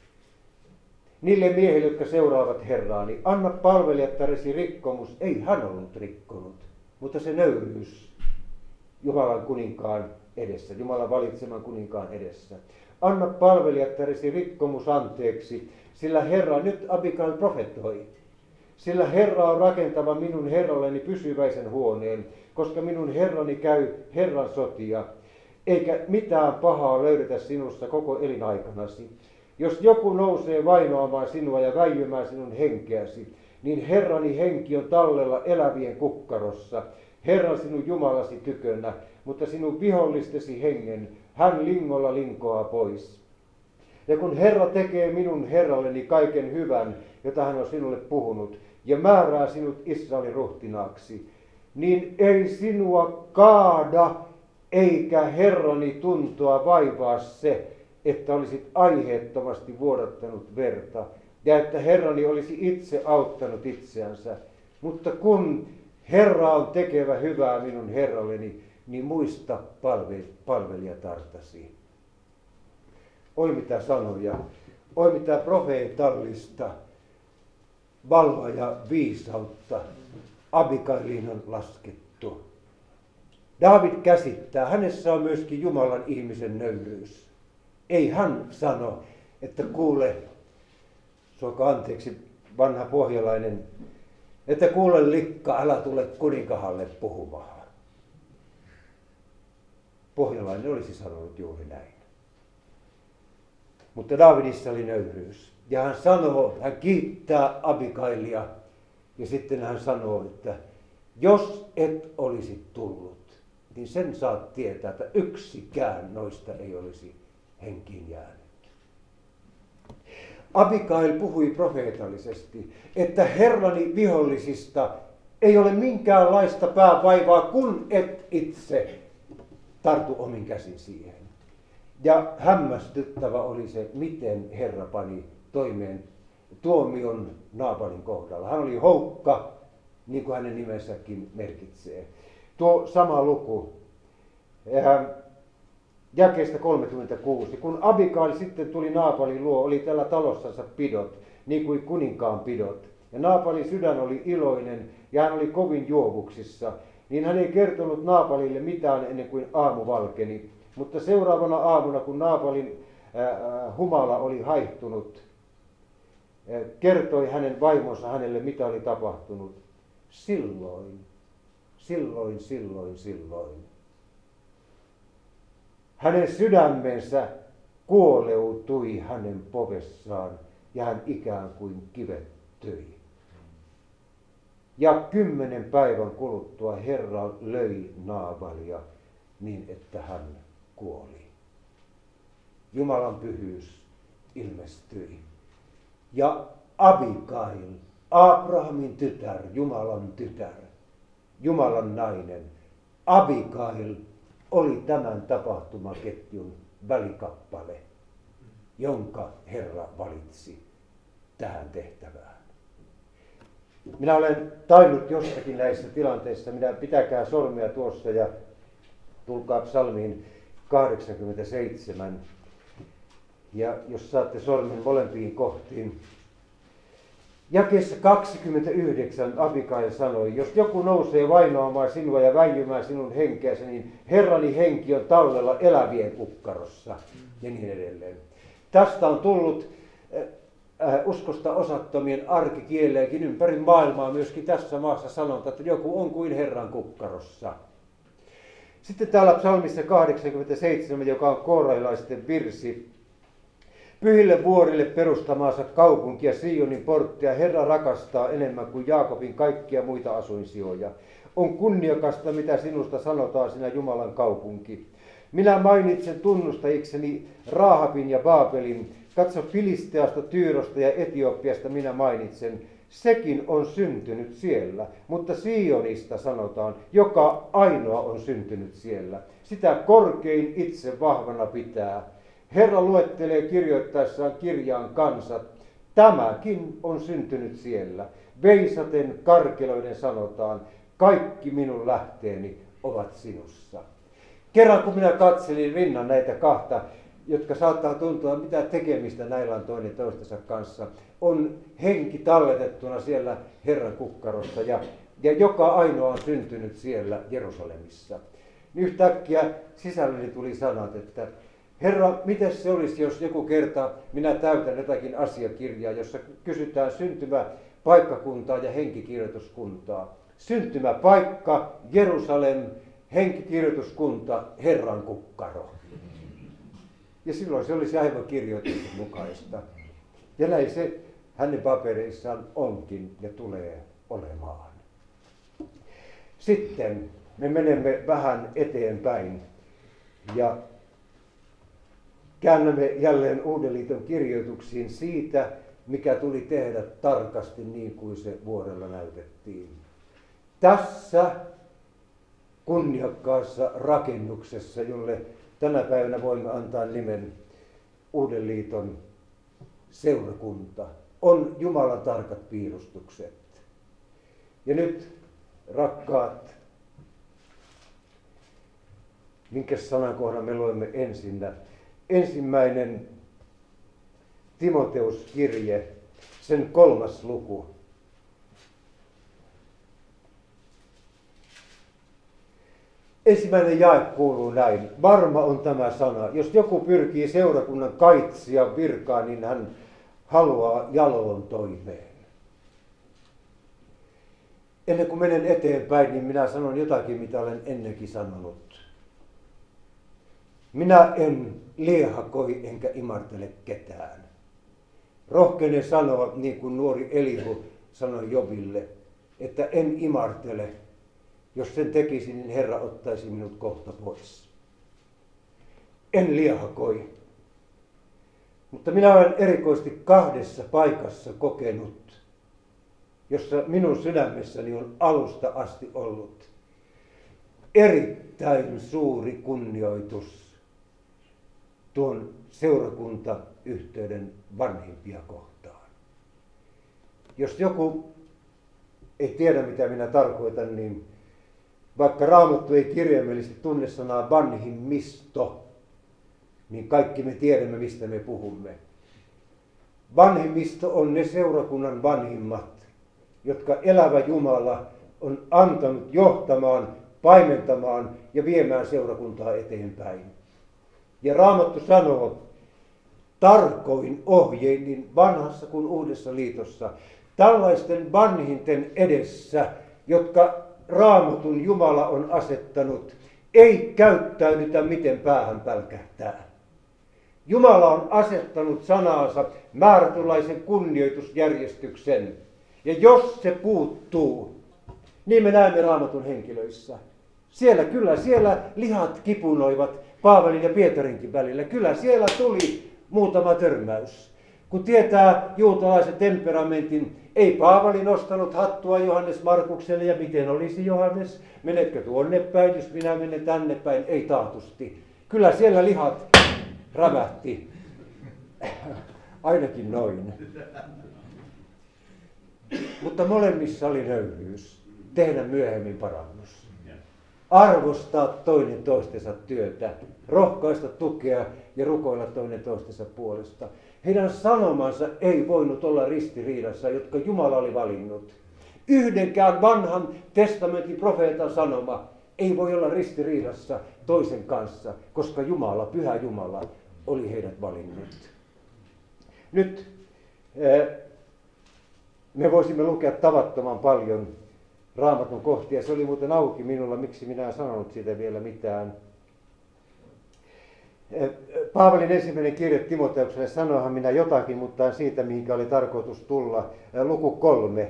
Niille miehille, jotka seuraavat Herraani, anna palvelijattaresi rikkomus. Ei hän ollut rikkonut, mutta se nöyryys Jumalan kuninkaan edessä, Jumalan valitseman kuninkaan edessä. Anna palvelijattaresi rikkomus anteeksi, sillä Herra, nyt Abikail profetoi, sillä Herra on rakentava minun herralleni pysyväisen huoneen, koska minun herrani käy Herran sotia, eikä mitään pahaa löydetä sinussa koko elinaikanasi. Jos joku nousee vainoamaan sinua ja väijymään sinun henkeäsi, niin Herrani henki on tallella elävien kukkarossa, Herran sinun Jumalasi tykönä, mutta sinun vihollistesi hengen hän lingolla linkoaa pois. Ja kun Herra tekee minun herralleni kaiken hyvän, jota hän on sinulle puhunut, ja määrää sinut Israelin ruhtinaaksi, niin ei sinua kaada, eikä Herrani tuntoa vaivaa se, että olisit aiheettomasti vuodattanut verta, ja että Herrani olisi itse auttanut itseänsä. Mutta kun Herra on tekevä hyvää minun herralleni, niin muista palve- palvelijatartasi. Oi mitä sanoja, oi mitä profeetallista valvoa ja viisautta Abikailiin on laskettu. Daavid käsittää, hänessä on myöskin Jumalan ihmisen nöyryys. Ei hän sano, että kuule, suoka anteeksi vanha pohjalainen, että kuule likka, älä tule kuninkahalle puhumaan. Pohjalainen olisi sanonut juuri näin. Mutta Daavidissa oli nöyryys. Ja hän sanoo, hän kiittää Abikailia. Ja sitten hän sanoo, että jos et olisi tullut, niin sen saat tietää, että yksikään noista ei olisi henkiin jäänyt. Abikail puhui profeetallisesti, että Herrani vihollisista ei ole minkäänlaista päävaivaa, kun et itse tartu omin käsin siihen. Ja hämmästyttävä oli se, miten Herra pani toimeen tuomion Naabalin kohdalla. Hän oli houkka, niin kuin hänen nimensäkin merkitsee. Tuo sama luku, jakeesta kolmekymmentäkuusi. Kun Abikail sitten tuli Naabalin luo, oli tällä talossansa pidot, niin kuin kuninkaan pidot. Ja Naabalin sydän oli iloinen ja hän oli kovin juovuksissa. Niin hän ei kertonut Naabalille mitään ennen kuin aamu valkeni. Mutta seuraavana aamuna, kun Naabalin äh, humala oli haihtunut, äh, kertoi hänen vaimonsa hänelle, mitä oli tapahtunut. Silloin, silloin, silloin, silloin. Hänen sydämensä kuoleutui hänen povessaan ja hän ikään kuin kivettyi. Ja kymmenen päivän kuluttua Herra löi Naabalia niin, että hän kuoli. Jumalan pyhyys ilmestyi. Ja Abigail, Abrahamin tytär, Jumalan tytär, Jumalan nainen, Abigail oli tämän tapahtumaketjun välikappale, jonka Herra valitsi tähän tehtävään. Minä olen tainnut jostakin näissä tilanteissa, minä pitäkää sormia tuossa ja tulkaa psalmiin kahdeksankymmentäseitsemän. Ja jos saatte sormen molempiin kohtiin. Jakeessa kaksikymmentäyhdeksän Abigail sanoi, jos joku nousee vainoamaan sinua ja väijymään sinun henkeäsi, niin Herrani henki on tallella elävien kukkarossa ja niin edelleen. Tästä on tullut äh, uskosta osattomien arkikieleenkin ympäri maailmaa, myöskin tässä maassa sanonta, että joku on kuin Herran kukkarossa. Sitten täällä psalmissa kahdeksankymmentäseitsemän, joka on koorailaisten virsi. Pyhille vuorille perustamaansa kaupunkia, Sionin porttia, Herra rakastaa enemmän kuin Jaakobin kaikkia muita asuinsijoja. On kunniakasta, mitä sinusta sanotaan, sinä Jumalan kaupunki. Minä mainitsen tunnustajikseni Raahabin ja Baabelin. Katso Filisteasta, Tyyrosta ja Etiopiasta minä mainitsen. Sekin on syntynyt siellä, mutta Sionista sanotaan, joka ainoa on syntynyt siellä. Sitä korkein itse vahvana pitää. Herra luettelee kirjoittaessaan kirjaan kansat. Tämäkin on syntynyt siellä. Veisaten karkeloiden sanotaan, kaikki minun lähteeni ovat sinussa. Kerran kun minä katselin rinnan näitä kahta, jotka saattaa tuntua mitä tekemistä näillä on toinen toistensa kanssa, on henki talletettuna siellä Herran kukkarossa ja, ja joka ainoa on syntynyt siellä Jerusalemissa. Yhtäkkiä sisälleni tuli sanat, että Herra, miten se olisi, jos joku kerta minä täytän jotakin asiakirjaa, jossa kysytään syntymäpaikkakuntaa ja henkikirjoituskuntaa. Syntymäpaikka, Jerusalem, henkikirjoituskunta, Herran kukkaro. Ja silloin se olisi aivan kirjoituksen mukaista. Ja näin se hänen papereissaan onkin ja tulee olemaan. Sitten me menemme vähän eteenpäin ja käännämme jälleen Uuden liiton kirjoituksiin siitä, mikä tuli tehdä tarkasti niin kuin se vuorella näytettiin. Tässä kunniakkaassa rakennuksessa, jolle tänä päivänä voimme antaa nimen Uuden liiton seurakunta, on Jumalan tarkat piirustukset. Ja nyt, rakkaat, minkä sanakohdan me luemme ensinnä? Ensimmäinen Timoteus-kirje, sen kolmas luku. Ensimmäinen jae kuuluu näin. Varma on tämä sana. Jos joku pyrkii seurakunnan kaitsia virkaan, niin hän haluaa jaloon toimeen. Ennen kuin menen eteenpäin, niin minä sanon jotakin, mitä olen ennenkin sanonut. Minä en liehakoi enkä imartele ketään. Rohkenen sanoa, niin kuin nuori Elihu sanoi Jobille, että en imartele. Jos sen tekisi, niin Herra ottaisi minut kohta pois. En liehakoi. Mutta minä olen erikoisesti kahdessa paikassa kokenut, jossa minun sydämessäni on alusta asti ollut erittäin suuri kunnioitus tuon seurakuntayhteyden vanhimpia kohtaan. Jos joku ei tiedä, mitä minä tarkoitan, niin vaikka Raamattu ei kirjaimellisesti tunne sanaa vanhimmisto, niin kaikki me tiedämme, mistä me puhumme. Vanhimmisto on ne seurakunnan vanhimmat, jotka elävä Jumala on antanut johtamaan, paimentamaan ja viemään seurakuntaa eteenpäin. Ja Raamattu sanoo tarkoin ohjein niin vanhassa kuin uudessa liitossa, tällaisten vanhinten edessä, jotka Raamatun Jumala on asettanut, ei käyttäydytä miten päähän pälkähtää. Jumala on asettanut sanaansa määrätynlaisen kunnioitusjärjestyksen. Ja jos se puuttuu, niin me näemme Raamatun henkilöissä. Siellä kyllä, siellä lihat kipunoivat Paavalin ja Pietarinkin välillä. Kyllä siellä tuli muutama törmäys. Kun tietää juutalaisen temperamentin, ei Paavali nostanut hattua Johannes Markukselle, ja miten olisi Johannes? Menetkö tuonne päin, jos minä menen tänne päin? Ei taatusti. Kyllä siellä lihat rävähti. Ainakin noin. Mutta molemmissa oli nöyryys. Tehdä myöhemmin parannus. Arvostaa toinen toistensa työtä. Rohkaista, tukea ja rukoilla toinen toistensa puolesta. Heidän sanomansa ei voinut olla ristiriidassa, jotka Jumala oli valinnut. Yhdenkään vanhan testamentin profeetan sanoma ei voi olla ristiriidassa toisen kanssa, koska Jumala, Pyhä Jumala, oli heidät valinnut. Nyt me voisimme lukea tavattoman paljon Raamatun kohtia. Se oli muuten auki minulla, miksi minä en sanonut siitä vielä mitään. Paavalin ensimmäinen kirje Timoteukselle, sanoihan minä jotakin, mutta en siitä, mihinkä oli tarkoitus tulla. Luku kolme,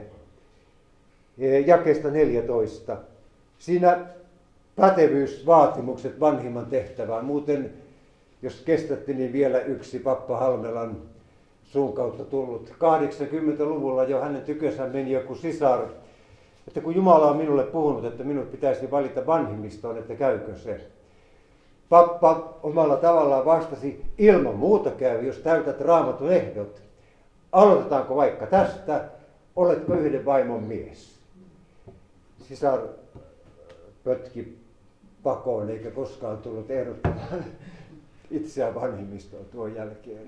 jakeesta neljätoista. Siinä pätevyysvaatimukset vanhimman tehtävään. Muuten, jos kestätte, niin vielä yksi Pappa Halmelan suun kautta tullut. kahdeksankymmentäluvulla jo hänen tykönsä meni joku sisar, että kun Jumala on minulle puhunut, että minut pitäisi valita vanhimmistoon, että käykö se. Pappa omalla tavallaan vastasi, ilman muuta käy, jos täytät Raamatun ehdot. Aloitetaanko vaikka tästä, oletko yhden vaimon mies? Sisar pötki pakoon, eikä koskaan tullut ehdottamaan itseään vanhimmistoon tuon jälkeen.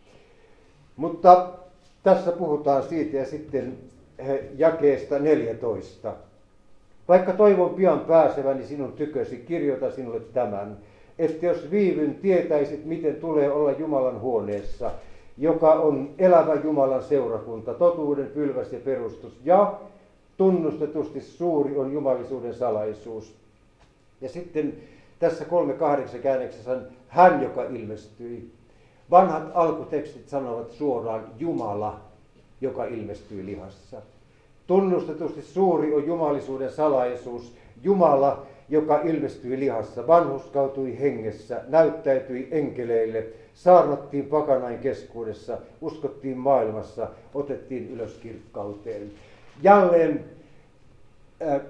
Mutta tässä puhutaan siitä ja sitten jakeesta neljätoista. Vaikka toivon pian pääseväni sinun tykösi, kirjoita sinulle tämän, että jos viivyn tietäisit, miten tulee olla Jumalan huoneessa, joka on elävä Jumalan seurakunta, totuuden pylväs ja perustus, ja tunnustetusti suuri on jumalisuuden salaisuus. Ja sitten tässä kolme kahdeksan käännöksessä on hän, joka ilmestyi. Vanhat alkutekstit sanovat suoraan Jumala, joka ilmestyi lihassa. Tunnustetusti suuri on jumalisuuden salaisuus. Jumala, joka ilmestyi lihassa, vanhurskautui hengessä, näyttäytyi enkeleille, saarnattiin pakanain keskuudessa, uskottiin maailmassa, otettiin ylös kirkkauteen. Jälleen äh,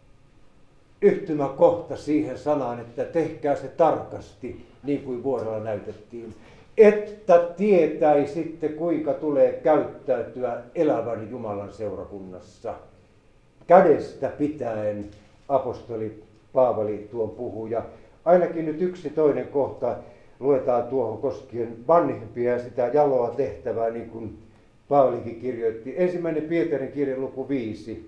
yhtymäkohta siihen sanaan, että tehkää se tarkasti, niin kuin vuorella näytettiin. Että tietäisitte, kuinka tulee käyttäytyä elävän Jumalan seurakunnassa. Kädestä pitäen apostoli Paavali tuon puhuu. Ja ainakin nyt yksi toinen kohta luetaan tuohon koskien vanhempia ja sitä jaloa tehtävää, niin kuin Paavalikin kirjoitti. Ensimmäinen Pietarin kirje luku viisi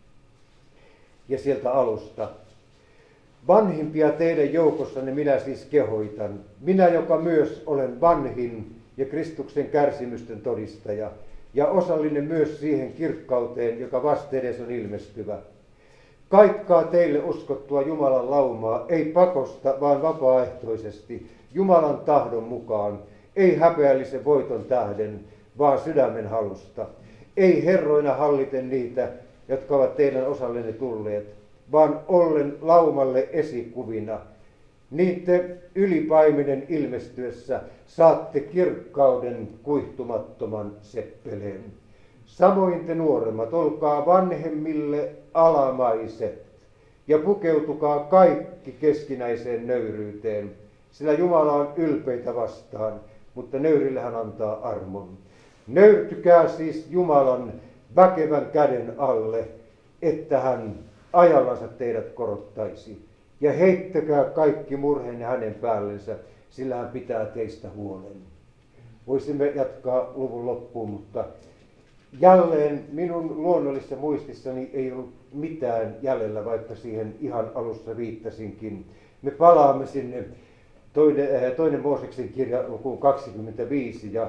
ja sieltä alusta. Vanhimpia teidän joukossanne minä siis kehoitan, minä joka myös olen vanhin ja Kristuksen kärsimysten todistaja ja osallinen myös siihen kirkkauteen, joka vastedes on ilmestyvä. Kaikkaa teille uskottua Jumalan laumaa, ei pakosta, vaan vapaaehtoisesti, Jumalan tahdon mukaan, ei häpeällisen voiton tähden, vaan sydämen halusta. Ei herroina halliten niitä, jotka ovat teidän osallenne tulleet, vaan ollen laumalle esikuvina. Niiden ylipaimenen ilmestyessä saatte kirkkauden kuihtumattoman seppeleen. Samoin te nuoremmat, olkaa vanhemmille alamaiset ja pukeutukaa kaikki keskinäiseen nöyryyteen, sillä Jumala on ylpeitä vastaan, mutta nöyrille hän antaa armon. Nöyrtykää siis Jumalan väkevän käden alle, että hän ajallansa teidät korottaisi. Ja heittäkää kaikki murheenne hänen päällensä, sillä hän pitää teistä huolen. Voisimme jatkaa luvun loppuun, mutta jälleen minun luonnollisessa muistissani ei ollut mitään jäljellä, vaikka siihen ihan alussa viittasinkin. Me palaamme sinne toinen, toinen Mooseksen kirja lukuun kaksikymmentäviisi ja,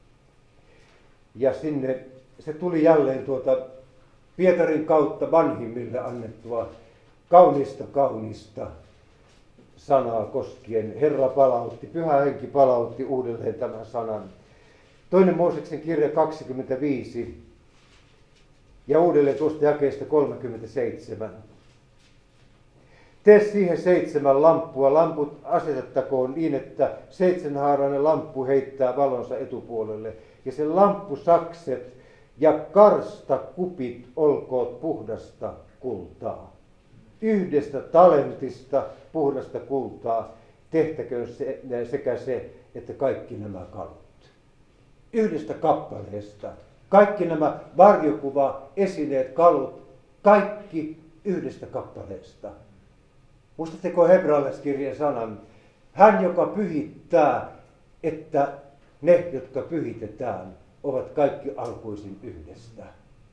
ja sinne se tuli jälleen tuota Pietarin kautta vanhimmille annettua kaunista kaunista sanaa koskien. Herra palautti, Pyhä Henki palautti uudelleen tämän sanan. Toinen Mooseksen kirja kaksikymmentäviisi ja uudelleen tuosta jakeesta kolmekymmentäseitsemän. Tee siihen seitsemän lamppua, lamput asetettakoon niin, että seitsemänhaarainen lamppu heittää valonsa etupuolelle. Ja sen lamppusakset ja karstakupit olkoot puhdasta kultaa. Yhdestä talentista puhdasta kultaa tehtäköön se, sekä se, että kaikki nämä kalut. Yhdestä kappaleesta. Kaikki nämä varjokuva, esineet, kalut, kaikki yhdestä kappaleesta. Muistatteko hebrealaiskirjeen sanan? Hän, joka pyhittää, että ne, jotka pyhitetään, ovat kaikki alkuisin yhdestä.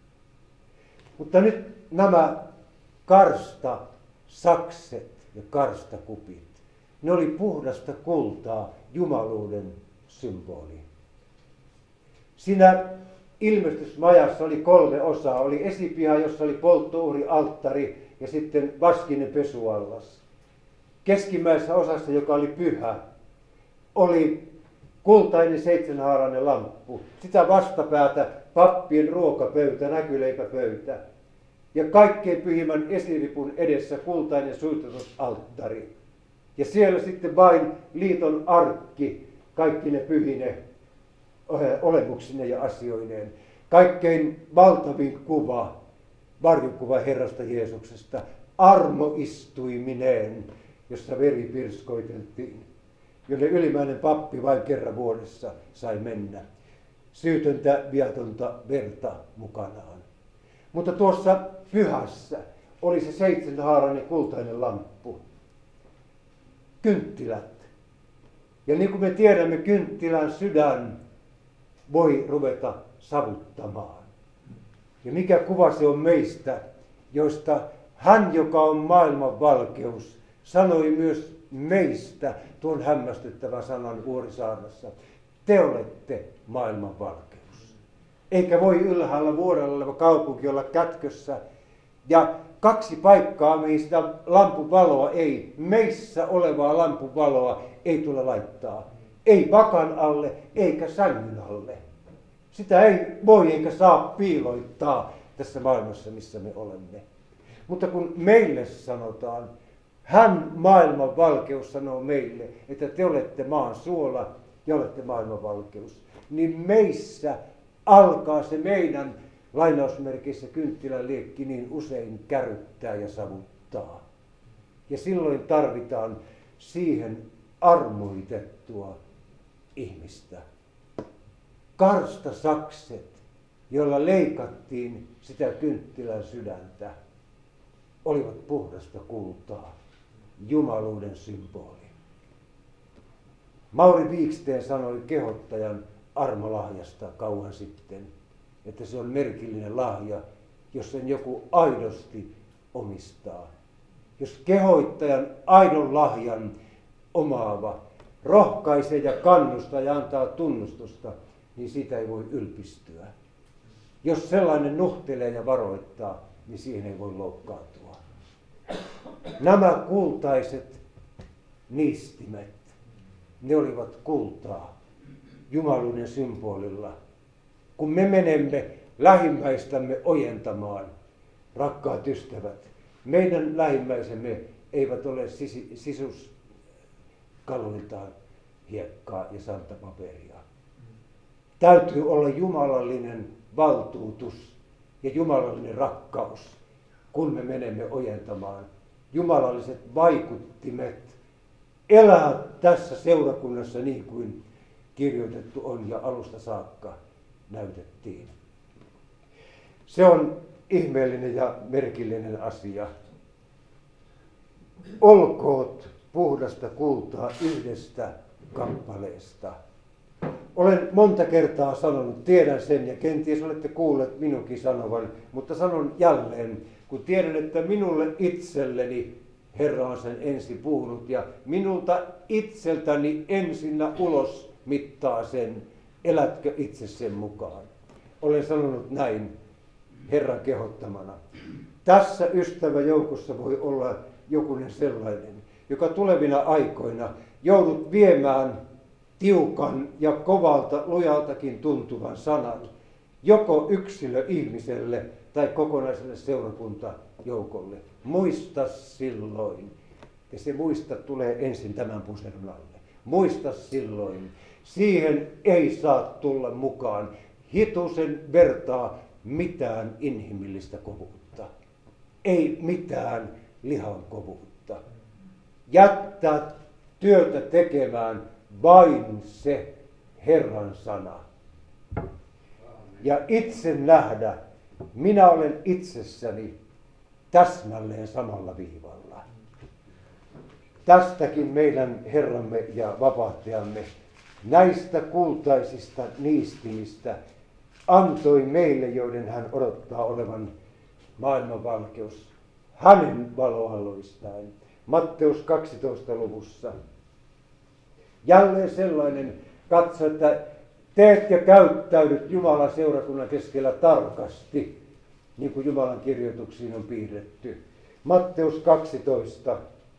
Mutta nyt nämä karsta sakset ja karstakupit, ne oli puhdasta kultaa, jumaluuden symboli. Siinä ilmestysmajassa oli kolme osaa. Oli esipiha, jossa oli polttouhri, alttari ja sitten vaskinen pesuallas. Keskimmäisessä osassa, joka oli pyhä, oli kultainen seitsemänhaarainen lamppu. Sitä vastapäätä pappien ruokapöytä, näkyleipäpöytä. Ja kaikkein pyhimmän esiripun edessä kultainen suitutusalttari. Ja siellä sitten vain liiton arkki, kaikki ne pyhine olemuksine ja asioineen. Kaikkein valtavin kuva, varjokuva Herrasta Jeesuksesta, armoistuimineen, jossa veri pirskoiteltiin, jonne ylimmäinen pappi vain kerran vuodessa sai mennä. Syytöntä, viatonta verta mukanaan. Mutta tuossa pyhässä oli se seitsemänhaarainen kultainen lamppu. Kynttilät. Ja niin kuin me tiedämme, kynttilän sydän voi ruveta savuttamaan. Ja mikä kuva se on meistä, joista hän, joka on maailman valkeus, sanoi myös meistä tuon hämmästyttävän sanan Vuorisaarnassa. Te olette maailman valkeus. Eikä voi ylhäällä vuorella oleva kaupunki olla kätkössä. Ja kaksi paikkaa, mihin sitä lampun valoa ei, meissä olevaa lampun valoa ei tule laittaa. Ei vakan alle, eikä sängyn alle. Sitä ei voi eikä saa piiloittaa tässä maailmassa, missä me olemme. Mutta kun meille sanotaan, hän maailman valkeus sanoo meille, että te olette maan suola ja olette maailman valkeus, niin meissä alkaa se meidän lainausmerkissä kynttilän liekki niin usein kärryttää ja savuttaa. Ja silloin tarvitaan siihen armoitettua ihmistä. Karstasakset, joilla leikattiin sitä kynttilän sydäntä, olivat puhdasta kultaa, jumaluuden symboli. Mauri Viiksteen sanoi kehottajan armolahjasta kauan sitten, että se on merkillinen lahja, jos sen joku aidosti omistaa. Jos kehoittajan aidon lahjan omaava rohkaisee ja kannustaa ja antaa tunnustusta, niin siitä ei voi ylpistyä. Jos sellainen nuhtelee ja varoittaa, niin siihen ei voi loukkaantua. Nämä kultaiset niistimet, ne olivat kultaa jumaluuden symbolilla. Kun me menemme lähimmäistämme ojentamaan, rakkaat ystävät, meidän lähimmäisemme eivät ole sisuskaluiltaan hiekkaa ja santapaperia. Täytyy olla jumalallinen valtuutus ja jumalallinen rakkaus, kun me menemme ojentamaan. Jumalalliset vaikuttimet elää tässä seurakunnassa niin kuin kirjoitettu on ja alusta saakka näytettiin. Se on ihmeellinen ja merkillinen asia. Olkoot puhdasta kultaa yhdestä kappaleesta. Olen monta kertaa sanonut, tiedän sen ja kenties olette kuulleet minunkin sanovan, mutta sanon jälleen, kun tiedän, että minulle itselleni Herra on sen ensin puhunut ja minulta itseltäni ensinnä ulos mittaa sen, elätkö itse sen mukaan. Olen sanonut näin Herran kehottamana. Tässä ystäväjoukossa voi olla jokunen sellainen, joka tulevina aikoina joudut viemään tiukan ja kovalta, lujaltakin tuntuvan sanan, joko yksilö ihmiselle tai kokonaiselle seurakuntajoukolle. Muista silloin, ja se muista tulee ensin tämän puserun alle. Muista silloin, siihen ei saa tulla mukaan hitusen vertaa mitään inhimillistä kovuutta. Ei mitään lihan kovuutta. Jättää työtä tekemään vain se Herran sana. Ja itse nähdä, minä olen itsessäni täsmälleen samalla viivalla. Tästäkin meidän Herramme ja vapahtajamme näistä kultaisista niistimistä antoi meille, joiden hän odottaa olevan maailmanvalkeus, hänen valoaloistaan. Matteus kaksitoista luvussa. Jälleen sellainen katso, että teet ja käyttäydyt Jumalan seurakunnan keskellä tarkasti, niin kuin Jumalan kirjoituksiin on piirretty. Matteus kaksitoista,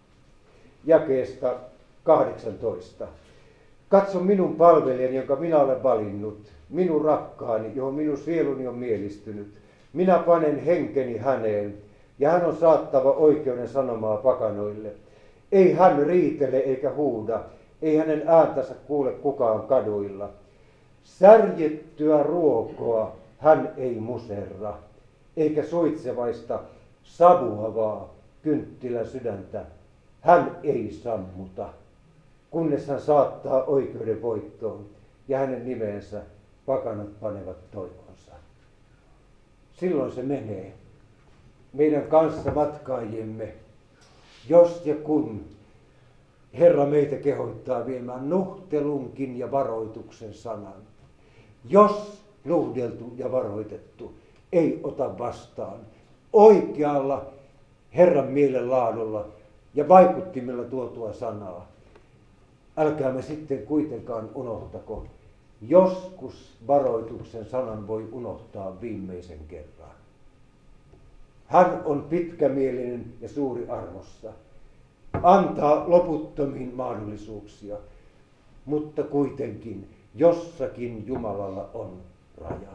jakeesta kahdeksantoista. Katso minun palvelijani, jonka minä olen valinnut, minun rakkaani, johon minun sieluni on mielistynyt. Minä panen henkeni häneen, ja hän on saattava oikeuden sanomaa pakanoille. Ei hän riitele eikä huuda, ei hänen ääntänsä kuule kukaan kaduilla. Särjettyä ruokoa hän ei muserra, eikä suitsevaista savuavaa kynttilän sydäntä hän ei sammuta, kunnes hän saattaa oikeuden voittoon ja hänen nimensä pakanat panevat toivonsa. Silloin se menee meidän kanssa matkaajiemme, jos ja kun Herra meitä kehottaa viemään nuhtelunkin ja varoituksen sanan. Jos nuhdeltu ja varoitettu ei ota vastaan oikealla Herran mielenlaadulla ja vaikuttimilla tuotua sanaa, älkäämme sitten kuitenkaan unohtako, joskus varoituksen sanan voi unohtaa viimeisen kerran. Hän on pitkämielinen ja suuri armossa. Antaa loputtomiin mahdollisuuksia, mutta kuitenkin jossakin Jumalalla on raja.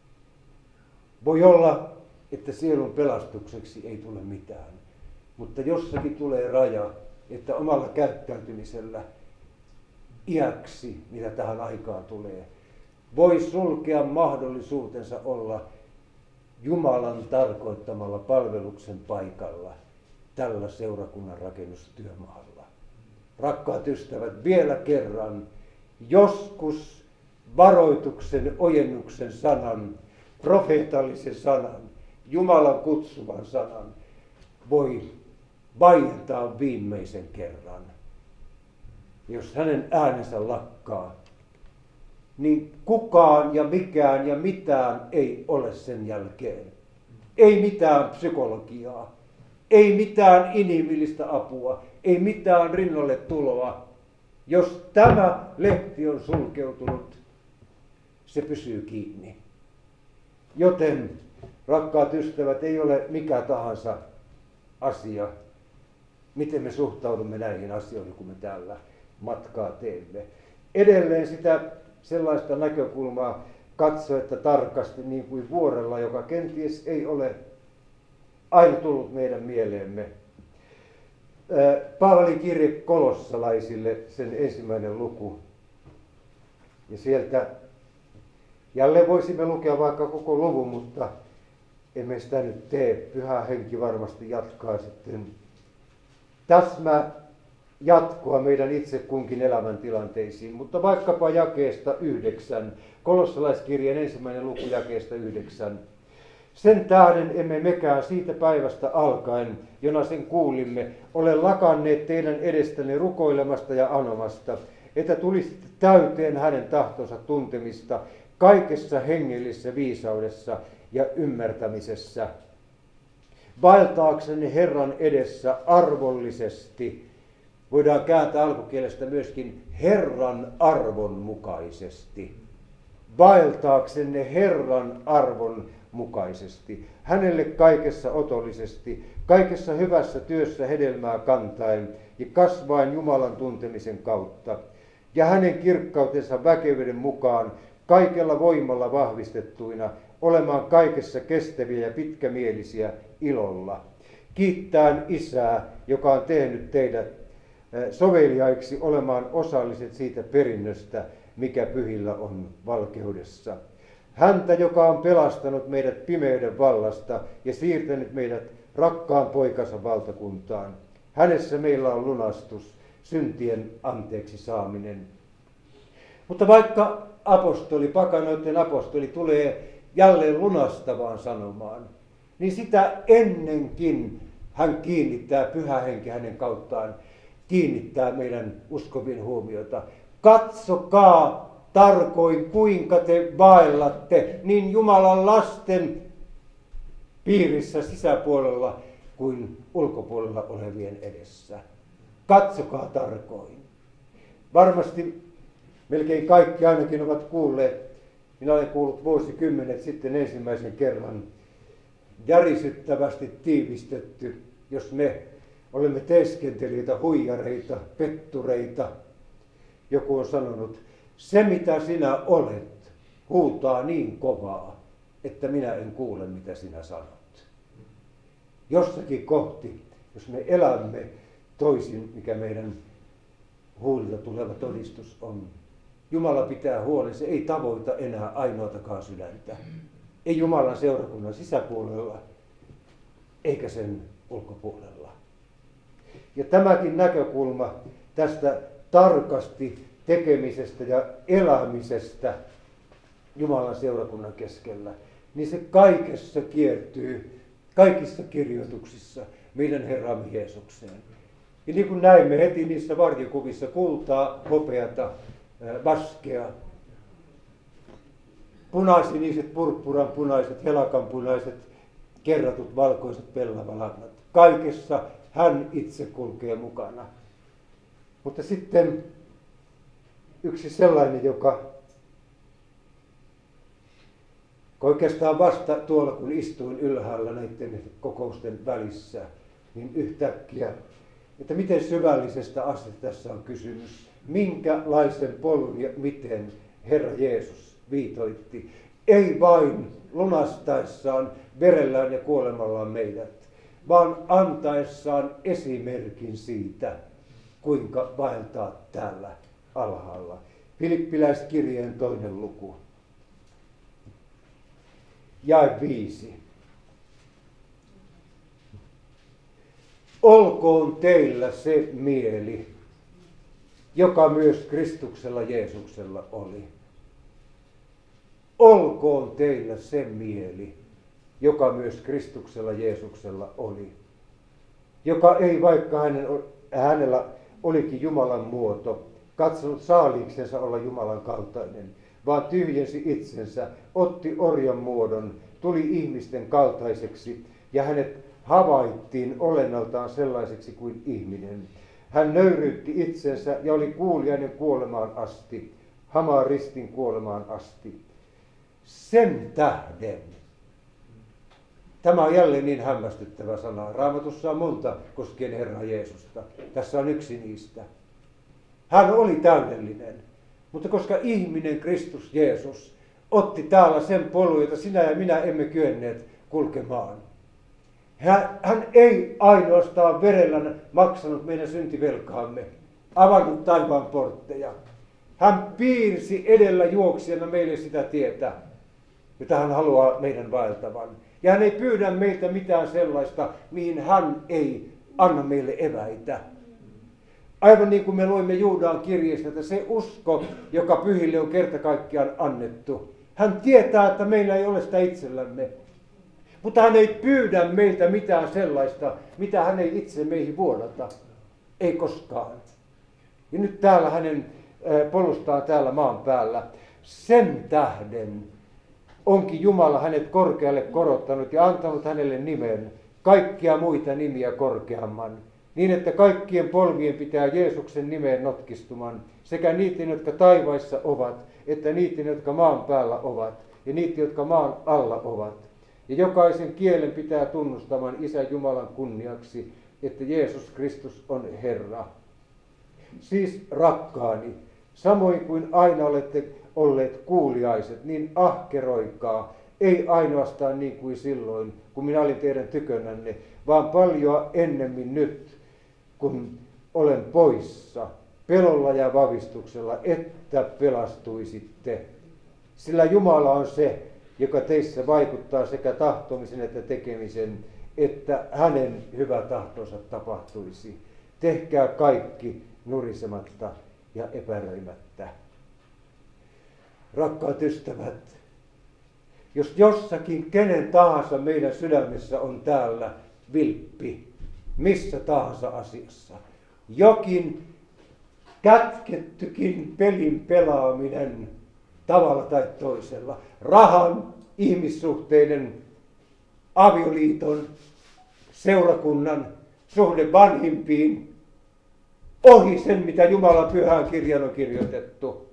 Voi olla, että sielun pelastukseksi ei tule mitään, mutta jossakin tulee raja, että omalla käyttäytymisellä iäksi, mitä tähän aikaan tulee, voi sulkea mahdollisuutensa olla Jumalan tarkoittamalla palveluksen paikalla tällä seurakunnan rakennustyömaalla. Rakkaat ystävät, vielä kerran, joskus varoituksen, ojennuksen sanan, profeetallisen sanan, Jumalan kutsuvan sanan voi vaientaa viimeisen kerran. Jos hänen äänensä lakkaa, niin kukaan ja mikään ja mitään ei ole sen jälkeen. Ei mitään psykologiaa, ei mitään inhimillistä apua, ei mitään rinnalle tuloa. Jos tämä lehti on sulkeutunut, se pysyy kiinni. Joten, rakkaat ystävät, ei ole mikä tahansa asia, miten me suhtaudumme näihin asioihin, kun me täällä matkaa teemme. Edelleen sitä sellaista näkökulmaa katsoetta tarkasti niin kuin vuorella, joka kenties ei ole aina tullut meidän mieleemme. Paavalin kirje kolossalaisille, sen ensimmäinen luku. Ja sieltä jälleen voisimme lukea vaikka koko luvun, mutta emme sitä nyt tee. Pyhä Henki varmasti jatkaa sitten täsmä jatkoa meidän itse kunkin elämäntilanteisiin, mutta vaikkapa jakeesta yhdeksän, kolossalaiskirjeen ensimmäinen luku jakeesta yhdeksän. Sen tähden emme mekään siitä päivästä alkaen, jona sen kuulimme, ole lakanneet teidän edestänne rukoilemasta ja anomasta, että tulisitte täyteen hänen tahtonsa tuntemista kaikessa hengellisessä viisaudessa ja ymmärtämisessä, vaeltaaksenne Herran edessä arvollisesti. Voidaan kääntää alkukielestä myöskin Herran arvon mukaisesti. vaeltaaksenne Herran arvon mukaisesti, hänelle kaikessa otollisesti, kaikessa hyvässä työssä hedelmää kantaen ja kasvaen Jumalan tuntemisen kautta, ja hänen kirkkautensa väkevyyden mukaan kaikella voimalla vahvistettuina, olemaan kaikessa kestäviä ja pitkämielisiä ilolla. Kiittäen Isää, joka on tehnyt teidät soveliaiksi olemaan osalliset siitä perinnöstä, mikä pyhillä on valkeudessa. Häntä, joka on pelastanut meidät pimeyden vallasta ja siirtänyt meidät rakkaan poikansa valtakuntaan. Hänessä meillä on lunastus, syntien anteeksi saaminen. Mutta vaikka apostoli, pakanoiden apostoli tulee jälleen lunastavaan sanomaan, niin sitä ennenkin hän kiinnittää, Pyhä Henki hänen kauttaan kiinnittää meidän uskovien huomiota. Katsokaa tarkoin, kuinka te vaellatte niin Jumalan lasten piirissä sisäpuolella kuin ulkopuolella olevien edessä. Katsokaa tarkoin. Varmasti melkein kaikki ainakin ovat kuulleet, minä olen kuullut vuosikymmenet sitten ensimmäisen kerran järisyttävästi tiivistetty, jos me olemme teeskentelijöitä, huijareita, pettureita. Joku on sanonut, se mitä sinä olet huutaa niin kovaa, että minä en kuule mitä sinä sanot. Jossakin kohti, jos me elämme toisin, mikä meidän huulilta tuleva todistus on. Jumala pitää huolen, se ei tavoita enää ainoatakaan sydäntä. Ei Jumalan seurakunnan sisäpuolella, eikä sen ulkopuolella. Ja tämäkin näkökulma tästä tarkasti tekemisestä ja elämisestä Jumalan seurakunnan keskellä, niin se kaikessa kiertyy, kaikissa kirjoituksissa meidän Herramme Jeesukseen. Ja niin kuin näimme heti niissä varjokuvissa, kultaa, hopeata, vaskea, punaisiniset, purppuran punaiset, helakan punaiset, kerratut valkoiset pellavalannat. Kaikessa hän itse kulkee mukana. Mutta sitten yksi sellainen, joka oikeastaan vasta tuolla, kun istuin ylhäällä näiden kokousten välissä, niin yhtäkkiä, että miten syvällisestä asiasta tässä on kysymys. Minkälaisen polun ja miten Herra Jeesus viitoitti. Ei vain lunastaessaan verellään ja kuolemallaan meidät, vaan antaessaan esimerkin siitä, kuinka vaeltaa täällä alhaalla. Filippiläiskirjeen toinen luku. Jae viisi. Olkoon teillä se mieli, joka myös Kristuksella Jeesuksella oli. Olkoon teillä se mieli, joka myös Kristuksella Jeesuksella oli. Joka ei, vaikka hänen, hänellä olikin Jumalan muoto, katsonut saaliiksensa olla Jumalan kaltainen, vaan tyhjensi itsensä, otti orjan muodon, tuli ihmisten kaltaiseksi ja hänet havaittiin olennaltaan sellaiseksi kuin ihminen. Hän nöyryytti itsensä ja oli kuuliainen kuolemaan asti, hamaan ristin kuolemaan asti. Sen tähden. Tämä on jälleen niin hämmästyttävä sana. Raamatussa on monta koskien Herraa Jeesusta. Tässä on yksi niistä. Hän oli täydellinen, mutta koska ihminen Kristus Jeesus otti täällä sen polun, jota sinä ja minä emme kyenneet kulkemaan. Hän, hän ei ainoastaan verellä maksanut meidän syntivelkaamme, avannut taivaan portteja. Hän piirsi edellä juoksijana meille sitä tietä, jota hän haluaa meidän vaeltavan. Ja hän ei pyydä meiltä mitään sellaista, mihin hän ei anna meille eväitä. Aivan niin kuin me luimme Juudaan kirjeestä, että se usko, joka pyhille on kerta kaikkiaan annettu, hän tietää, että meillä ei ole sitä itsellämme. Mutta hän ei pyydä meiltä mitään sellaista, mitä hän ei itse meihin vuodata. Ei koskaan. Ja nyt täällä hänen polustaan täällä maan päällä. Sen tähden onkin Jumala hänet korkealle korottanut ja antanut hänelle nimen, kaikkia muita nimiä korkeamman, niin että kaikkien polvien pitää Jeesuksen nimeen notkistuman, sekä niiden, jotka taivaissa ovat, että niiden, jotka maan päällä ovat, ja niiden, jotka maan alla ovat. Ja jokaisen kielen pitää tunnustaman Isä Jumalan kunniaksi, että Jeesus Kristus on Herra. Siis rakkaani, samoin kuin aina olette olleet kuuliaiset, niin ahkeroikaa, ei ainoastaan niin kuin silloin, kun minä olin teidän tykönänne, vaan paljon ennemmin nyt, kun olen poissa, pelolla ja vavistuksella, että pelastuisitte. Sillä Jumala on se, joka teissä vaikuttaa sekä tahtomisen että tekemisen, että hänen hyvä tahtonsa tapahtuisi. Tehkää kaikki nurisematta ja epäröimättä. Rakkaat ystävät, jos jossakin kenen tahansa meidän sydämessä on täällä vilppi, missä tahansa asiassa, jokin kätkettykin pelin pelaaminen tavalla tai toisella, rahan, ihmissuhteiden, avioliiton, seurakunnan, suhde vanhimpiin, ohi sen, mitä Jumalan pyhään kirjan on kirjoitettu.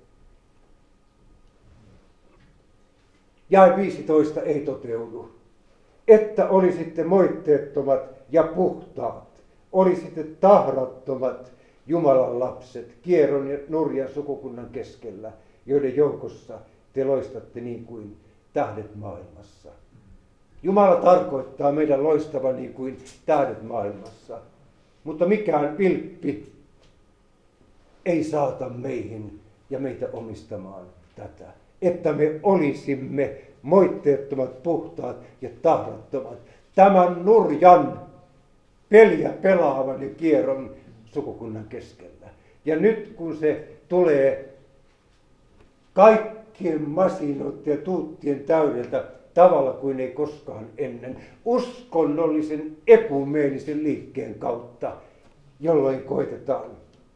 Jae viisitoista ei toteudu. Että olisitte moitteettomat ja puhtaat, olisitte tahrattomat Jumalan lapset kierron ja nurjan sukukunnan keskellä, joiden joukossa te loistatte niin kuin tähdet maailmassa. Jumala tarkoittaa meidän loistavan niin kuin tähdet maailmassa, mutta mikään vilppi ei saata meihin ja meitä omistamaan tätä. Että me olisimme moitteettomat, puhtaat ja tahrattomat tämän nurjan peliä pelaavan ja kierron sukukunnan keskellä. Ja nyt kun se tulee kaikkien masinoiden ja tuuttien täydeltä tavalla kuin ei koskaan ennen, uskonnollisen ekumeenisen liikkeen kautta, jolloin koitetaan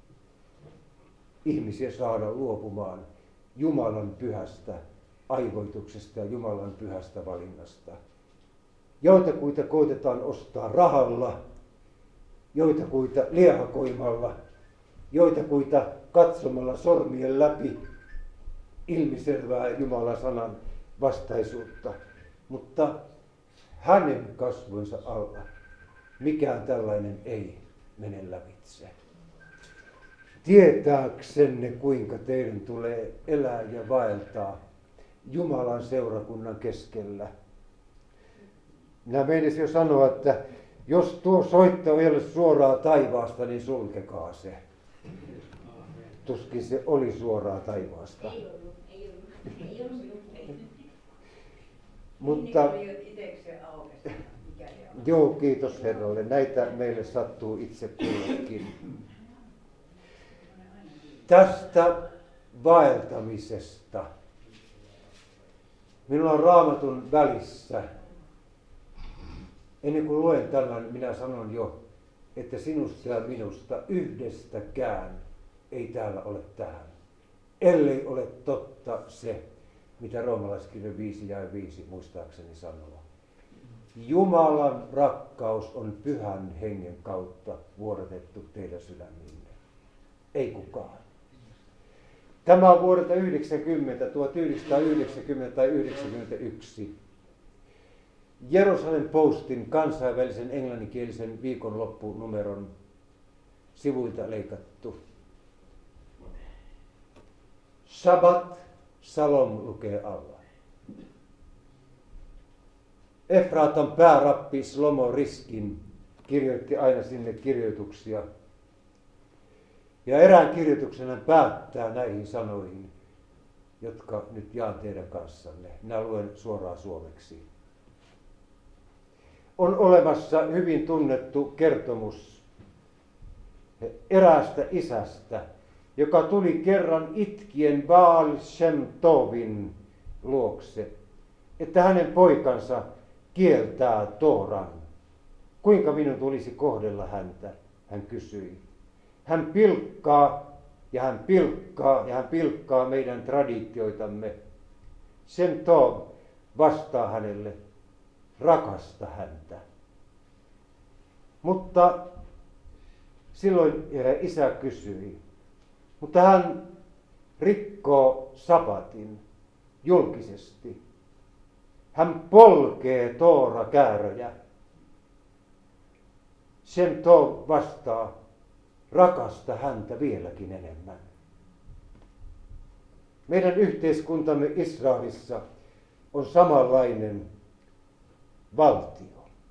ihmisiä saada luopumaan Jumalan pyhästä aivoituksesta ja Jumalan pyhästä valinnasta. Joitakuita koitetaan ostaa rahalla, joitakuita liehakoimalla, joitakuita katsomalla sormien läpi ilmiselvää Jumalan sanan vastaisuutta. Mutta hänen kasvoinsa alla mikään tällainen ei mene lävitse. Tietääksenne, kuinka teidän tulee elää ja vaeltaa Jumalan seurakunnan keskellä. Minä meinasin jo sanoa, että jos tuo soitto ei ole suoraa taivaasta, niin sulkekaa se. Tuskin se oli suoraa taivaasta.
Ei ollut, ei ollut, ei ollut, ei.
Mutta,
aukesi,
joo, kiitos Herralle. Näitä meille sattuu itse kullekin. Tästä vaeltamisesta. Minulla on Raamatun välissä. Ennen kuin luen tämän, minä sanon jo, että sinusta ja minusta yhdestäkään ei täällä ole tähän. Ellei ole totta se, mitä roomalaiskirja viisi ja viisi muistaakseni sanoo. Jumalan rakkaus on pyhän hengen kautta vuodatettu teidän sydämiinne. Ei kukaan. Tämä on vuodelta yhdeksänkymmentä, tuhatyhdeksänsataayhdeksänkymmentä tai yhdeksänkymmentäyksi. Jerusalem Postin kansainvälisen englanninkielisen viikonloppunumeron sivuilta leikattu. Shabbat Salom lukee alla. Efratan päärappi Shlomo Riskin kirjoitti aina sinne kirjoituksia. Ja erään kirjoituksen hän päättää näihin sanoihin, jotka nyt jaan teidän kanssanne. Minä luen suoraan suomeksi. On olemassa hyvin tunnettu kertomus eräästä isästä, joka tuli kerran itkien Baal Shem Tovin luokse, että hänen poikansa kieltää Tooran. Kuinka minun tulisi kohdella häntä, hän kysyi. Hän pilkkaa ja hän pilkkaa ja hän pilkkaa meidän traditioitamme. Shem Tov vastaa hänelle, rakasta häntä. Mutta silloin isä kysyi, mutta hän rikkoo sabatin julkisesti. Hän polkee Toora kääröjä. Shem Tov vastaa, rakasta häntä vieläkin enemmän. Meidän yhteiskuntamme Israelissa on samanlainen valtio.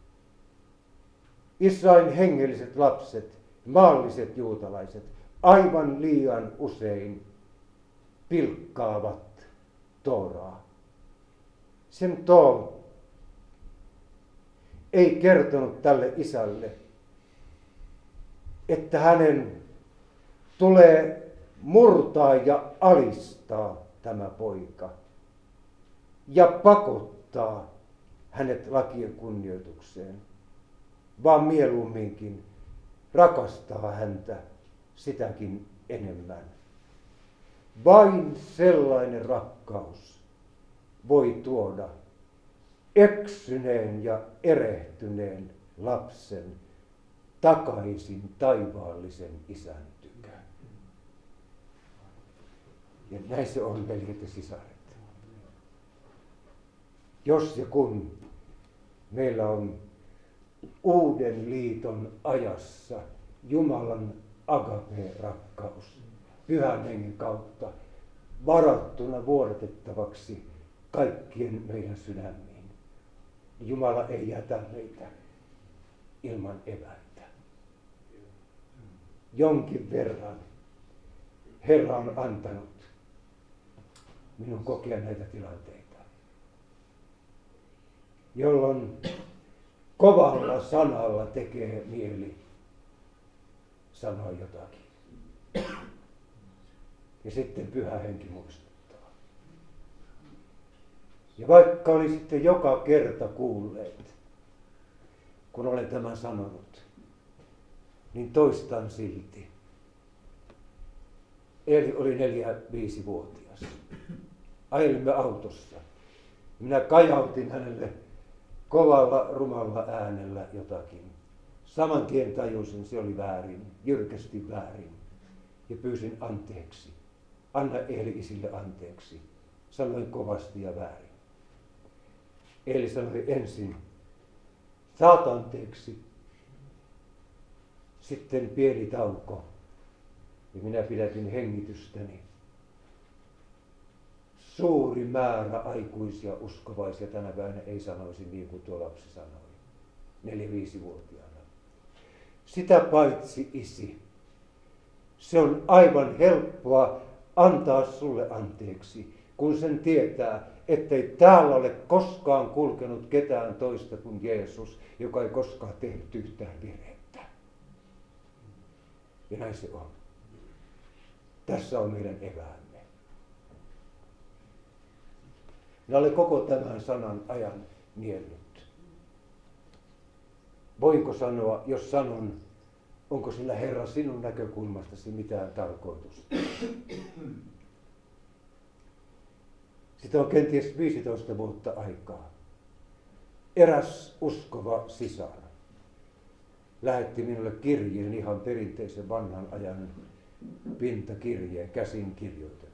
Israelin hengelliset lapset, maalliset juutalaiset, aivan liian usein pilkkaavat Tooraa. Shem Tov ei kertonut tälle isälle, että hänen tulee murtaa ja alistaa tämä poika ja pakottaa hänet lakien kunnioitukseen, vaan mieluumminkin rakastaa häntä sitäkin enemmän. Vain sellainen rakkaus voi tuoda eksyneen ja erehtyneen lapsen takaisin taivaallisen isän tykään. Ja näin se on, veljet ja sisaret. Jos ja kun meillä on uuden liiton ajassa Jumalan agape-rakkaus Pyhän Hengen kautta varattuna vuodatettavaksi kaikkien meidän sydämiin, Jumala ei jätä meitä ilman eväitä. Jonkin verran Herra on antanut minun kokea näitä tilanteita, jolloin kovalla sanalla tekee mieli sanoa jotakin. Ja sitten Pyhä Henki muistuttaa. Ja vaikka oli sitten joka kerta kuulleet, kun olen tämän sanonut, niin toistan silti. Eli oli neljä, viisivuotias. Ajelimme autossa. Minä kajautin hänelle kovalla, rumalla äänellä jotakin. Saman tien tajusin, se oli väärin, jyrkästi väärin. Ja pyysin anteeksi. Anna Eeli isille anteeksi. Sanoin kovasti ja väärin. Eeli sanoi ensin, saat anteeksi. Sitten pieni tauko. Ja minä pidätin hengitystäni. Suuri määrä aikuisia uskovaisia tänä päivänä ei sanoisi niin kuin tuo lapsi sanoi. Neljä-viisivuotiaana. Sitä paitsi isi. Se on aivan helppoa antaa sulle anteeksi, kun sen tietää, ettei täällä ole koskaan kulkenut ketään toista kuin Jeesus, joka ei koskaan tehnyt yhtään virhettä. Ja näin se on. Tässä on meidän eväämme. Minä olen koko tämän sanan ajan niellyt. Voinko sanoa, jos sanon, onko sillä Herra sinun näkökulmastasi mitään tarkoitusta? Sitä on kenties viisitoista vuotta aikaa. Eräs uskova sisar lähetti minulle kirjeen, ihan perinteisen vanhan ajan pintakirjeen, käsin kirjoitetun,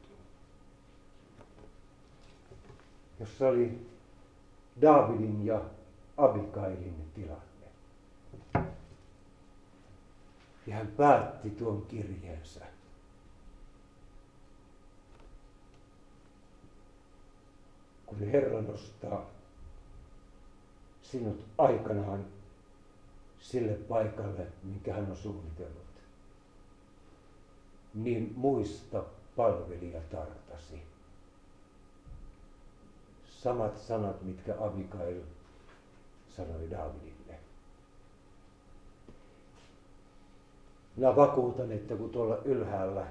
jossa oli Daavidin ja Abikailin tilanne. Ja hän päätti tuon kirjeensä. Kun Herra nostaa sinut aikanaan sille paikalle, minkä hän on suunnitellut, niin muista palvelijatartasi. Samat sanat, mitkä Abikail sanoi Daavidille. Minä vakuutan, että kun tuolla ylhäällä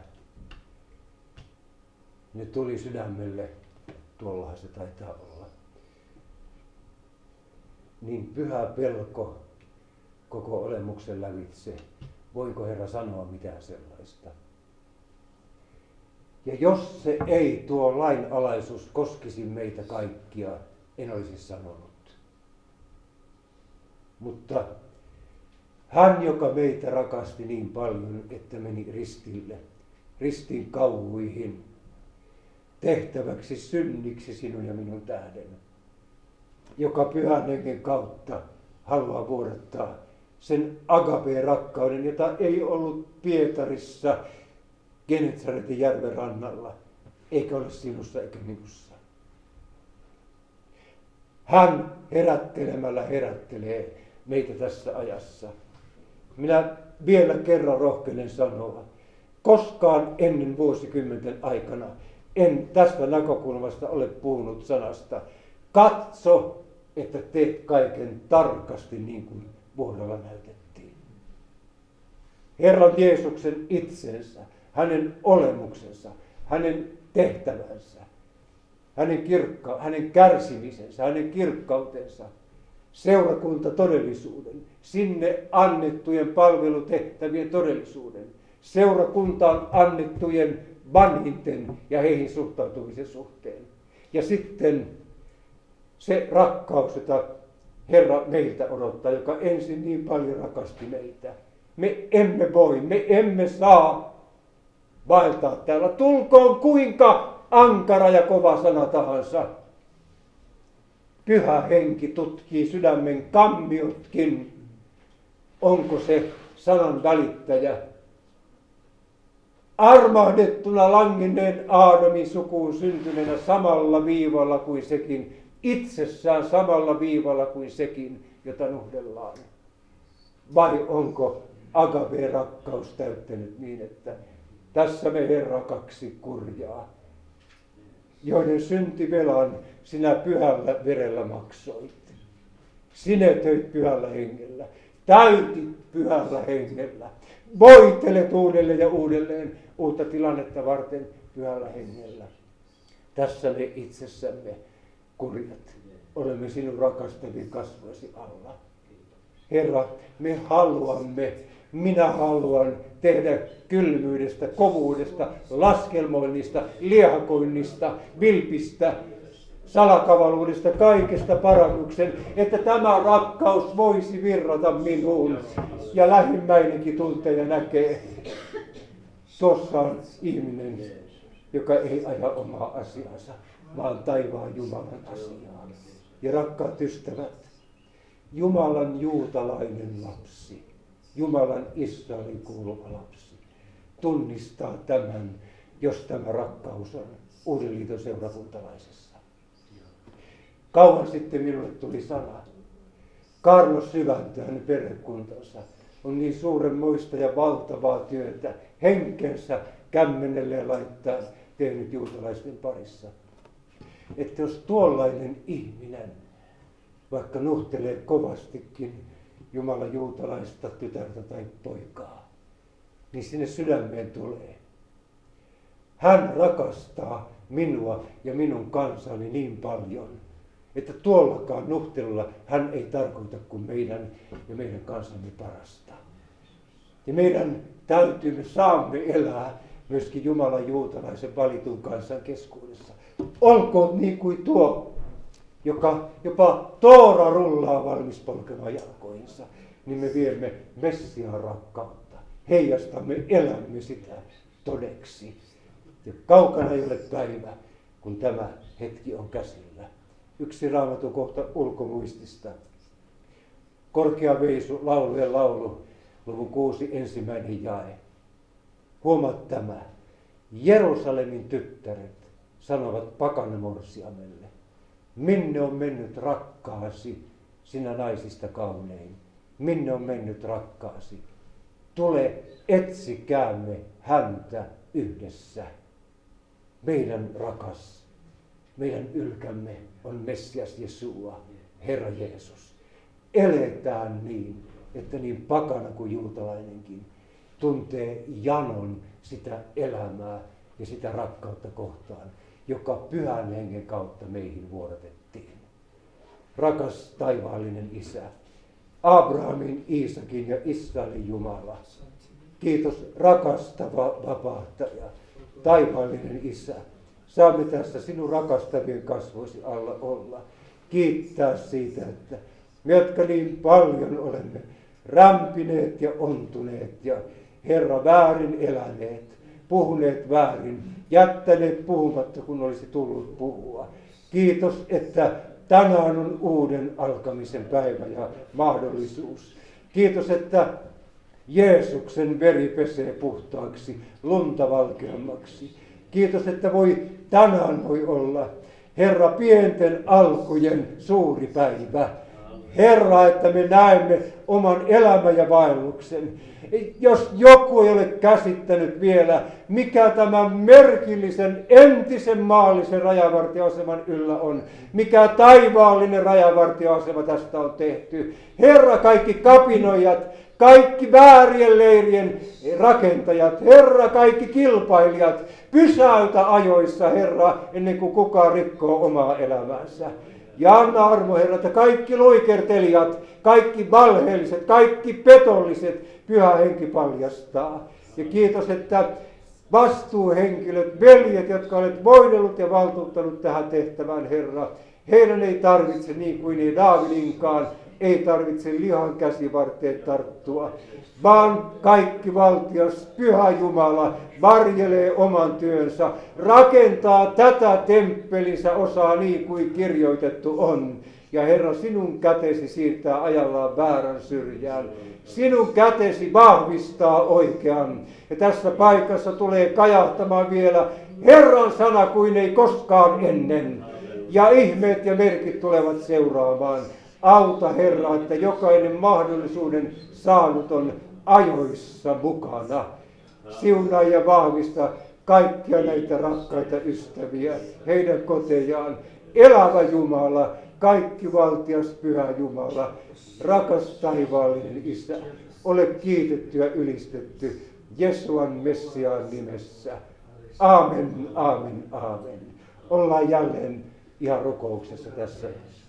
nyt tuli sydämelle, tuollahan se taitaa olla, niin pyhä pelko koko olemuksen lävitse. Voiko Herra sanoa mitään sellaista? Ja jos se ei, tuo lainalaisuus, koskisi meitä kaikkia, en olisi sanonut. Mutta Hän, joka meitä rakasti niin paljon, että meni ristille, ristin kauhuihin, tehtäväksi synniksi sinun ja minun tähden, joka Pyhän Hengen kautta haluaa vuodattaa sen agape-rakkauden, jota ei ollut Pietarissa Genesaretin järven rannalla, eikä ole sinussa eikä minussa. Hän herättelemällä herättelee meitä tässä ajassa. Minä vielä kerran rohkenen sanoa, koskaan ennen vuosikymmenten aikana en tästä näkökulmasta ole puhunut sanasta. Katso, että teet kaiken tarkasti niin kuin vuodella näytettiin. Herran Jeesuksen itsensä, hänen olemuksensa, hänen tehtävänsä, hänen, kirkka- hänen kärsimisensä, hänen kirkkautensa, seurakunta todellisuuden, sinne annettujen palvelutehtävien todellisuuden, seurakuntaan annettujen vanhinten ja heihin suhtautumisen suhteen. Ja sitten se rakkaus, jota Herra meiltä odottaa, joka ensin niin paljon rakasti meitä. Me emme voi, me emme saa vaeltaa täällä. Tulkoon kuinka ankara ja kova sana tahansa. Pyhä Henki tutkii sydämen kammiotkin. Onko se sanan välittäjä armahdettuna langenneen Aadamin sukuun syntyneenä samalla viivalla kuin sekin, itsessään samalla viivalla kuin sekin, jota nuhdellaan? Vai onko agape-rakkaus täyttänyt niin, että tässä me Herra kaksi kurjaa, joiden syntivelan sinä pyhällä verellä maksoit. Sinetöit pyhällä hengellä, täytit pyhällä hengellä, voitelet uudelleen ja uudelleen uutta tilannetta varten pyhällä hengellä. Tässä me itsessämme kurjat olemme sinun rakastavien kasvoisi alla. Herra, me haluamme, minä haluan tehdä kylmyydestä, kovuudesta, laskelmoinnista, liehakoinnista, vilpistä, salakavaluudesta, kaikesta parannuksen, että tämä rakkaus voisi virrata minuun. Ja lähimmäinenkin tuntee ja näkee, tuossa on ihminen, joka ei aja omaa asiansa, vaan taivaan Jumalan asiaa. Ja rakkaat ystävät, Jumalan juutalainen lapsi, Jumalan Israelin kuuluva lapsi, tunnistaa tämän, jos tämä rakkaus on Uuden liiton seurakuntalaisessa. Kauan sitten minulle tuli sana. Carlos Syväntö, hänen perhekuntansa, on niin suurenmoista ja valtavaa työtä henkensä kämmenelle laittaa tehnyt juutalaisten parissa. Että jos tuollainen ihminen, vaikka nuhtelee kovastikin Jumalan juutalaista tytärtä tai poikaa, niin sinne sydämeen tulee. Hän rakastaa minua ja minun kansani niin paljon, että tuollakaan nuhtelulla hän ei tarkoita kuin meidän ja meidän kansamme parasta. Ja meidän täytyy, me saamme elää myöskin Jumalan juutalaisen valitun kansan keskuudessa. Olkoon niin kuin tuo, joka jopa Toora rullaa valmis polkemaan jalkoinsa, niin me viemme Messiaan rakkautta. Heijastamme, elämme sitä todeksi. Ja kaukana ei ole päivä, kun tämä hetki on käsillä. Yksi Raamatun kohta ulkomuistista. Korkea veisu, laulujen laulu, luvun kuusi ensimmäinen jae. Huomaat tämä. Jerusalemin tyttäret sanovat pakanamorsiamelle. Minne on mennyt rakkaasi, sinä naisista kaunein? Minne on mennyt rakkaasi? Tule, etsikäämme häntä yhdessä. Meidän rakas, meidän ylkämme on Messias Jesua, Herra Jeesus. Eletään niin, että niin pakana kuin juutalainenkin tuntee janon sitä elämää ja sitä rakkautta kohtaan, joka Pyhän Hengen kautta meihin vuodatettiin. Rakas taivaallinen Isä, Abrahamin, Iisakin ja Israelin Jumala, kiitos rakastava vapahtaja, taivaallinen Isä. Saamme tässä sinun rakastavien kasvoisi alla olla. Kiittää siitä, että me, jotka niin paljon olemme rämpineet ja ontuneet ja Herra väärin eläneet, puhuneet väärin, jättäneet puhumatta, kun olisi tullut puhua. Kiitos, että tänään on uuden alkamisen päivä ja mahdollisuus. Kiitos, että Jeesuksen veri pesee puhtaaksi, lunta valkeammaksi. Kiitos, että voi tänään voi olla, Herra, pienten alkujen suuri päivä. Herra, että me näemme oman elämän ja vaelluksen. Jos joku ei ole käsittänyt vielä, mikä tämän merkillisen entisen maallisen rajavartioaseman yllä on, mikä taivaallinen rajavartioasema tästä on tehty. Herra, kaikki kapinoijat, kaikki väärien leirien rakentajat, Herra, kaikki kilpailijat, pysäytä ajoissa, Herra, ennen kuin kukaan rikkoo omaa elämäänsä. Ja anna armo, Herra, että kaikki luikertelijat, kaikki valheelliset, kaikki petolliset, Pyhä Henki paljastaa. Ja kiitos, että vastuuhenkilöt, veljet, jotka olet voidellut ja valtuuttanut tähän tehtävään, Herra, heidän ei tarvitse, niin kuin ei Daavidinkaan, ei tarvitse lihan käsivarteet tarttua, vaan kaikki valtias Pyhä Jumala varjelee oman työnsä, rakentaa tätä temppelinsä osaa niin kuin kirjoitettu on. Ja Herra, sinun kätesi siirtää ajallaan väärän syrjään. Sinun kätesi vahvistaa oikean. Ja tässä paikassa tulee kajahtamaan vielä Herran sana kuin ei koskaan ennen. Ja ihmeet ja merkit tulevat seuraamaan. Auta, Herra, että jokainen mahdollisuuden saanut on ajoissa mukana. Siunaa ja vahvista kaikkia näitä rakkaita ystäviä, heidän kotejaan. Elävä Jumala, kaikki valtias Pyhä Jumala, rakas taivaallinen Isä, ole kiitetty ja ylistetty Jesuan Messiaan nimessä. Aamen, aamen, aamen. Ollaan jälleen ihan rukouksessa tässä